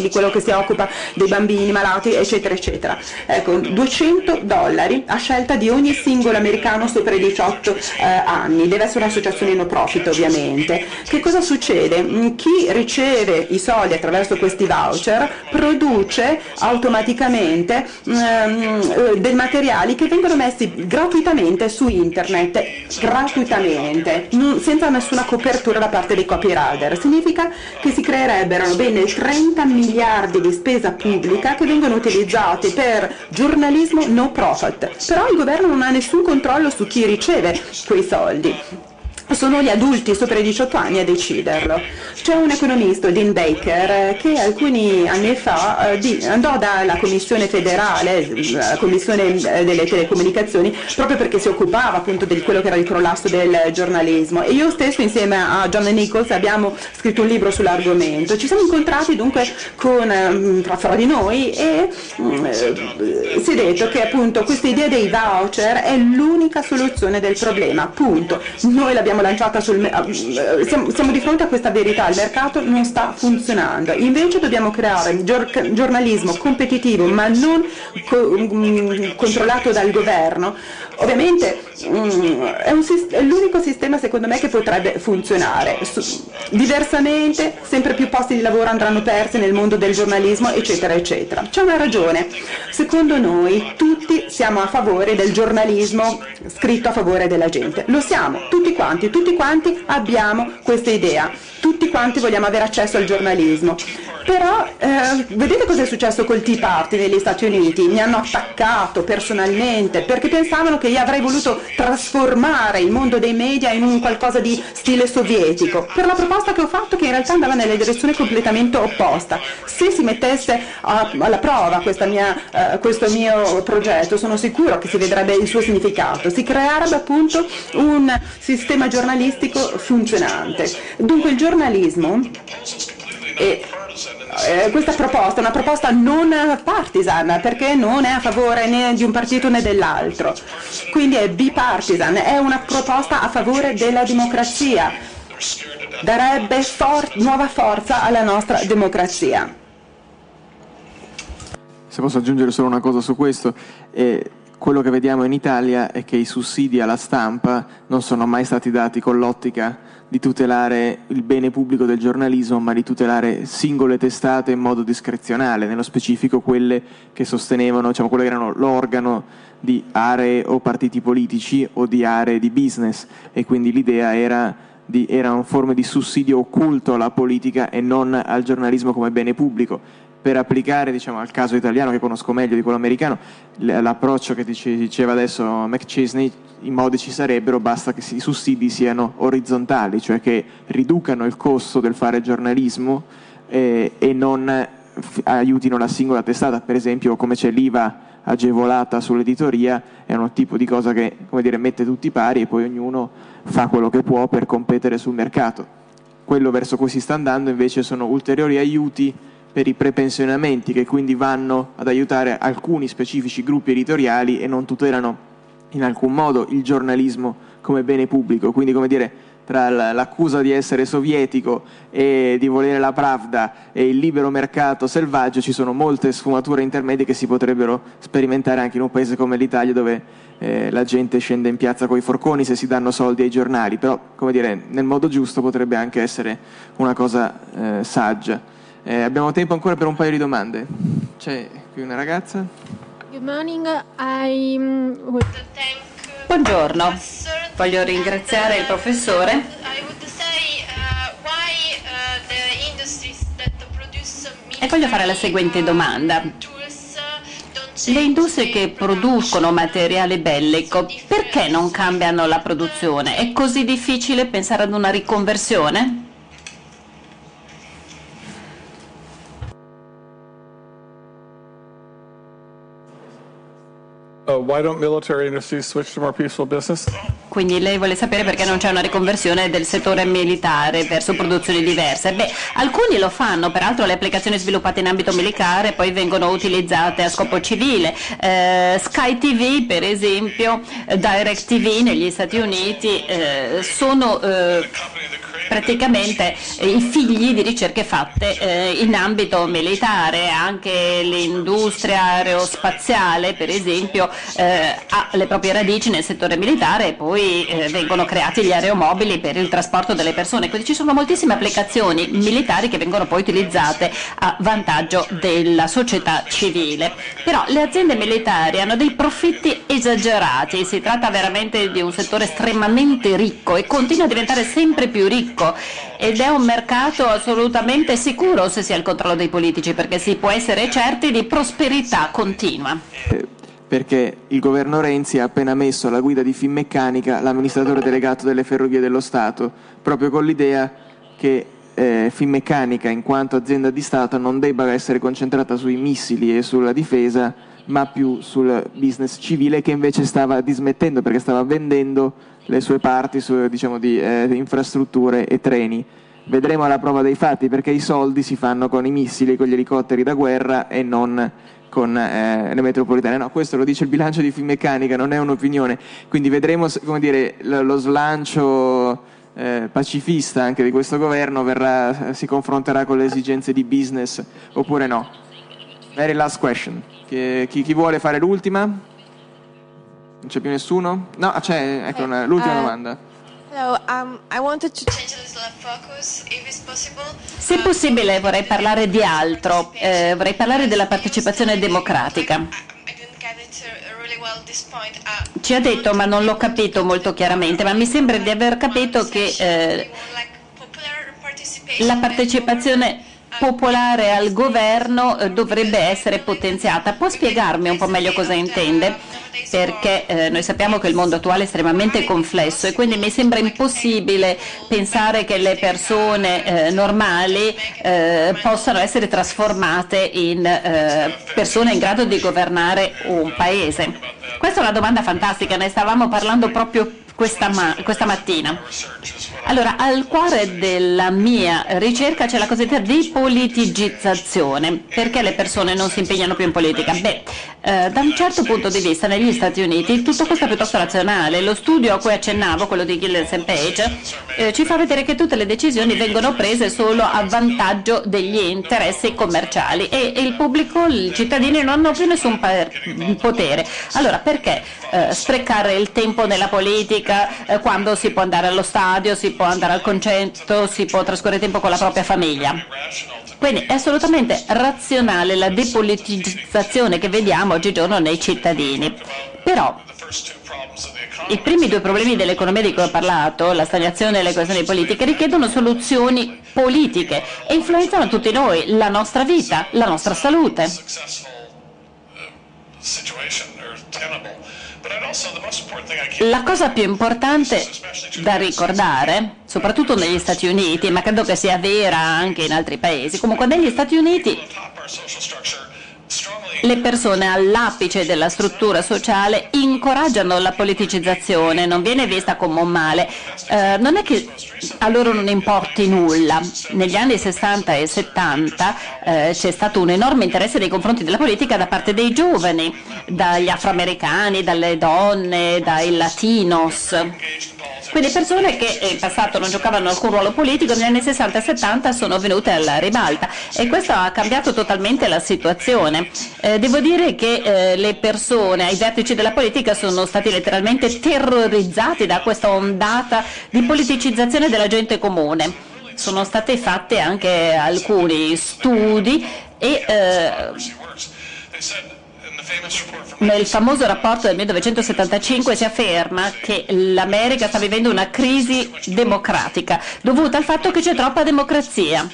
di quello che si occupa dei bambini malati, eccetera, eccetera. Ecco, duecento dollari a scelta di ogni singolo americano sopra i diciotto eh, anni. Deve essere un'associazione no profit, ovviamente. Che cosa succede? Chi riceve i soldi attraverso questi voucher produce automaticamente ehm, dei materiali che vengono messi gratuitamente su internet, gratuitamente, senza nessuna copertura da parte dei copywriter. Significa che si creerebbero bene trenta miliardi di spesa pubblica che vengono utilizzati per giornalismo no profit, però il governo non ha nessun controllo su chi riceve quei soldi. Sono gli adulti sopra i diciotto anni a deciderlo. C'è un economista, Dean Baker, che alcuni anni fa eh, di, andò dalla Commissione federale, la Commissione delle telecomunicazioni, proprio perché si occupava appunto di quello che era il crollasso del giornalismo, e io stesso insieme a John Nichols abbiamo scritto un libro sull'argomento. Ci siamo incontrati dunque con, eh, fra, fra di noi e eh, si è detto che appunto questa idea dei voucher è l'unica soluzione del problema, appunto. Noi l'abbiamo lanciata sul siamo, siamo di fronte a questa verità: il mercato non sta funzionando, invece dobbiamo creare gior- giornalismo competitivo ma non co- mh, controllato dal governo. Ovviamente mh, è, un, è l'unico sistema secondo me che potrebbe funzionare. Su- diversamente sempre più posti di lavoro andranno persi nel mondo del giornalismo, eccetera eccetera. C'è una ragione: secondo noi tutti siamo a favore del giornalismo scritto a favore della gente, lo siamo tutti quanti, tutti quanti abbiamo questa idea, tutti quanti vogliamo avere accesso al giornalismo. Però eh, vedete cosa è successo col Tea Party negli Stati Uniti? Mi hanno attaccato personalmente perché pensavano che io avrei voluto trasformare il mondo dei media in un qualcosa di stile sovietico, per la proposta che ho fatto, che in realtà andava nella direzione completamente opposta. Se si mettesse a, alla prova questa mia, eh, questo mio progetto, sono sicuro che si vedrebbe il suo significato, si creerebbe appunto un sistema giornalistico funzionante. Dunque il giornalismo e Eh, questa proposta è una proposta non partisan, perché non è a favore né di un partito né dell'altro, quindi è bipartisan, è una proposta a favore della democrazia, darebbe for- nuova forza alla nostra democrazia. Se posso aggiungere solo una cosa su questo, eh, quello che vediamo in Italia è che i sussidi alla stampa non sono mai stati dati con l'ottica di tutelare il bene pubblico del giornalismo, ma di tutelare singole testate in modo discrezionale, nello specifico quelle che sostenevano, diciamo, quelle che erano l'organo di aree o partiti politici o di aree di business, e quindi l'idea era di, erano forme di sussidio occulto alla politica e non al giornalismo come bene pubblico. Per applicare, diciamo, al caso italiano, che conosco meglio di quello americano, l'approccio che diceva adesso McChesney, i modi ci sarebbero, basta che i sussidi siano orizzontali, cioè che riducano il costo del fare giornalismo eh, e non f- aiutino la singola testata. Per esempio, come c'è l'I V A agevolata sull'editoria, è un tipo di cosa che, come dire, mette tutti pari e poi ognuno fa quello che può per competere sul mercato. Quello verso cui si sta andando invece sono ulteriori aiuti per i prepensionamenti, che quindi vanno ad aiutare alcuni specifici gruppi editoriali e non tutelano in alcun modo il giornalismo come bene pubblico. Quindi, come dire, tra l'accusa di essere sovietico e di volere la Pravda e il libero mercato selvaggio ci sono molte sfumature intermedie che si potrebbero sperimentare anche in un paese come l'Italia, dove eh, la gente scende in piazza coi forconi se si danno soldi ai giornali. Però, come dire, nel modo giusto potrebbe anche essere una cosa eh, saggia. Eh, abbiamo tempo ancora per un paio di domande. C'è qui una ragazza. Good morning. I would thank Buongiorno, voglio ringraziare il professore. E voglio fare la seguente domanda. Le industrie che producono materiale bellico, perché non cambiano la produzione? È così difficile pensare ad una riconversione? Uh, why don't military industries switch to more peaceful business? Quindi lei vuole sapere perché non c'è una riconversione del settore militare verso produzioni diverse. Beh, alcuni lo fanno, peraltro le applicazioni sviluppate in ambito militare poi vengono utilizzate a scopo civile. Eh, Sky T V, per esempio, Direct T V negli Stati Uniti eh, sono eh, praticamente eh, i figli di ricerche fatte eh, in ambito militare. Anche l'industria aerospaziale, per esempio, eh, ha le proprie radici nel settore militare e poi eh, vengono creati gli aeromobili per il trasporto delle persone. Quindi ci sono moltissime applicazioni militari che vengono poi utilizzate a vantaggio della società civile. Però le aziende militari hanno dei profitti esagerati, si tratta veramente di un settore estremamente ricco e continua a diventare sempre più ricco, ed è un mercato assolutamente sicuro se si ha il controllo dei politici, perché si può essere certi di prosperità continua. Perché il governo Renzi ha appena messo alla guida di Finmeccanica l'amministratore delegato delle Ferrovie dello Stato, proprio con l'idea che eh, Finmeccanica, in quanto azienda di Stato, non debba essere concentrata sui missili e sulla difesa, ma più sul business civile, che invece stava dismettendo perché stava vendendo le sue parti su, diciamo, di eh, infrastrutture e treni. Vedremo alla prova dei fatti, perché i soldi si fanno con i missili e con gli elicotteri da guerra e non con eh, le metropolitane. No, questo lo dice il bilancio di Finmeccanica, non è un'opinione. Quindi vedremo, come dire, lo slancio eh, pacifista anche di questo governo verrà, si confronterà con le esigenze di business oppure no. Very last question. Chi, chi, chi vuole fare l'ultima? Non c'è più nessuno? No, c'è, ecco, una, l'ultima uh, domanda. Hello, um, I wanted to change a little focus, if it's possible. Se possibile vorrei parlare di altro, eh, vorrei parlare della partecipazione democratica. Ci ha detto, ma non l'ho capito molto chiaramente, ma mi sembra di aver capito che eh, la partecipazione popolare al governo eh, dovrebbe essere potenziata. Può spiegarmi un po' meglio cosa intende? Perché eh, noi sappiamo che il mondo attuale è estremamente complesso e quindi mi sembra impossibile pensare che le persone eh, normali eh, possano essere trasformate in eh, persone in grado di governare un paese. Questa è una domanda fantastica, ne stavamo parlando proprio questa, ma- questa mattina. Allora, al cuore della mia ricerca c'è la cosiddetta depoliticizzazione. Perché le persone non si impegnano più in politica? Beh, eh, da un certo punto di vista negli Stati Uniti tutto questo è piuttosto razionale. Lo studio a cui accennavo, quello di Gillies and Page, eh, ci fa vedere che tutte le decisioni vengono prese solo a vantaggio degli interessi commerciali e, e il pubblico, i cittadini non hanno più nessun pa- potere. Allora, perché eh, sprecare il tempo nella politica eh, quando si può andare allo stadio, si può andare al concerto, si può trascorrere tempo con la propria famiglia? Quindi è assolutamente razionale la depoliticizzazione che vediamo oggigiorno nei cittadini. Però i primi due problemi dell'economia di cui ho parlato, la stagnazione e le questioni politiche, richiedono soluzioni politiche e influenzano tutti noi, la nostra vita, la nostra salute. La cosa più importante da ricordare, soprattutto negli Stati Uniti, ma credo che sia vera anche in altri paesi, comunque negli Stati Uniti le persone all'apice della struttura sociale incoraggiano la politicizzazione, non viene vista come un male. Eh, non è che a loro non importi nulla. Negli anni sessanta e settanta eh, c'è stato un enorme interesse nei confronti della politica da parte dei giovani, dagli afroamericani, dalle donne, dai latinos. Quindi persone che in passato non giocavano alcun ruolo politico negli anni sessanta e settanta sono venute alla ribalta e questo ha cambiato totalmente la situazione. Eh, devo dire che eh, le persone ai vertici della politica sono stati letteralmente terrorizzati da questa ondata di politicizzazione della gente comune. Sono state fatte anche alcuni studi e eh, nel famoso rapporto del millenovecentosettantacinque si afferma che l'America sta vivendo una crisi democratica dovuta al fatto che c'è troppa democrazia.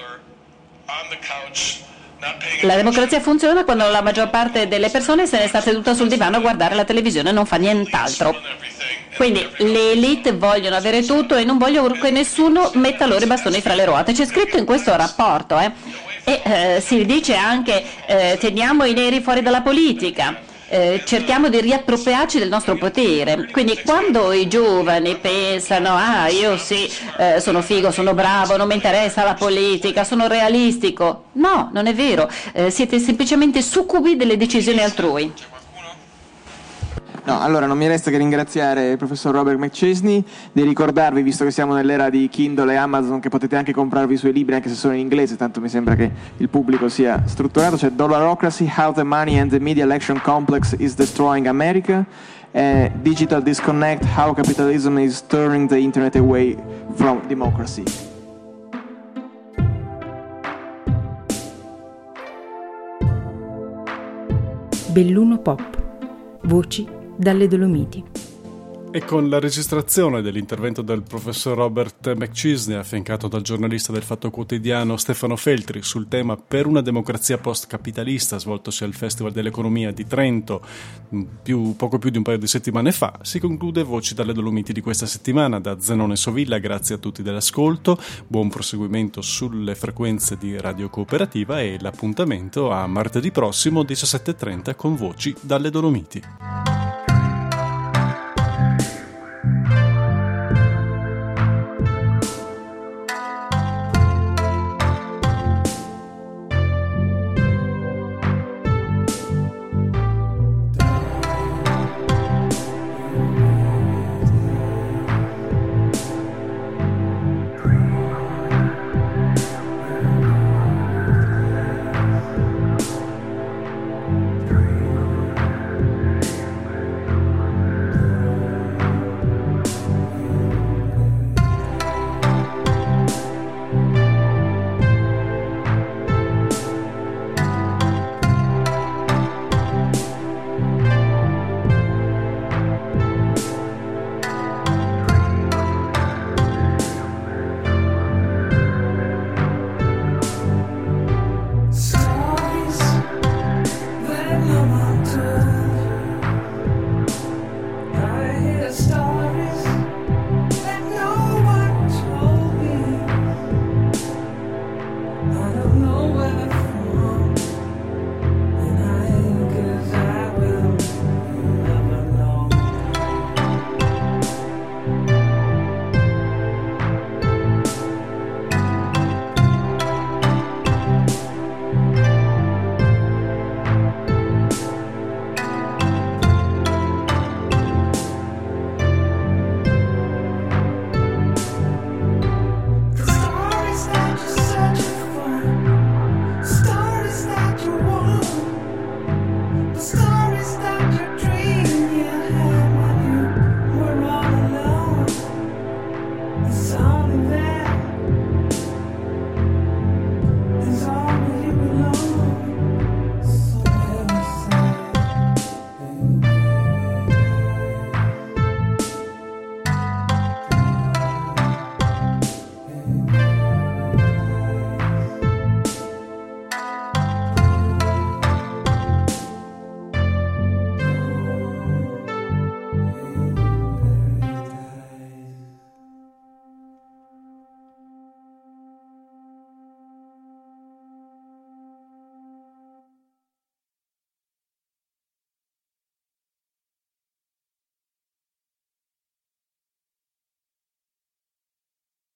La democrazia funziona quando la maggior parte delle persone se ne sta seduta sul divano a guardare la televisione e non fa nient'altro. Quindi le elite vogliono avere tutto e non vogliono che nessuno metta loro i bastoni fra le ruote. C'è scritto in questo rapporto, eh? E eh, si dice anche eh, teniamo i neri fuori dalla politica, eh, cerchiamo di riappropriarci del nostro potere. Quindi quando i giovani pensano ah io sì eh, sono figo, sono bravo, non mi interessa la politica, sono realistico, no, non è vero, eh, siete semplicemente succubi delle decisioni altrui. No, allora non mi resta che ringraziare il professor Robert McChesney, di ricordarvi, visto che siamo nell'era di Kindle e Amazon, che potete anche comprarvi i suoi libri anche se sono in inglese, tanto mi sembra che il pubblico sia strutturato. C'è Dollarocracy, How the Money and the Media Election Complex is Destroying America, e Digital Disconnect, How Capitalism is Turning the Internet Away from Democracy. Belluno Pop. Voci dalle Dolomiti. E con la registrazione dell'intervento del professor Robert McChesney, affiancato dal giornalista del Fatto Quotidiano Stefano Feltri, sul tema Per una democrazia post-capitalista, svoltosi al Festival dell'Economia di Trento più, poco più di un paio di settimane fa, si conclude Voci dalle Dolomiti di questa settimana. Da Zenone Sovilla, grazie a tutti dell'ascolto, buon proseguimento sulle frequenze di Radio Cooperativa e l'appuntamento a martedì prossimo diciassette e trenta con Voci dalle Dolomiti.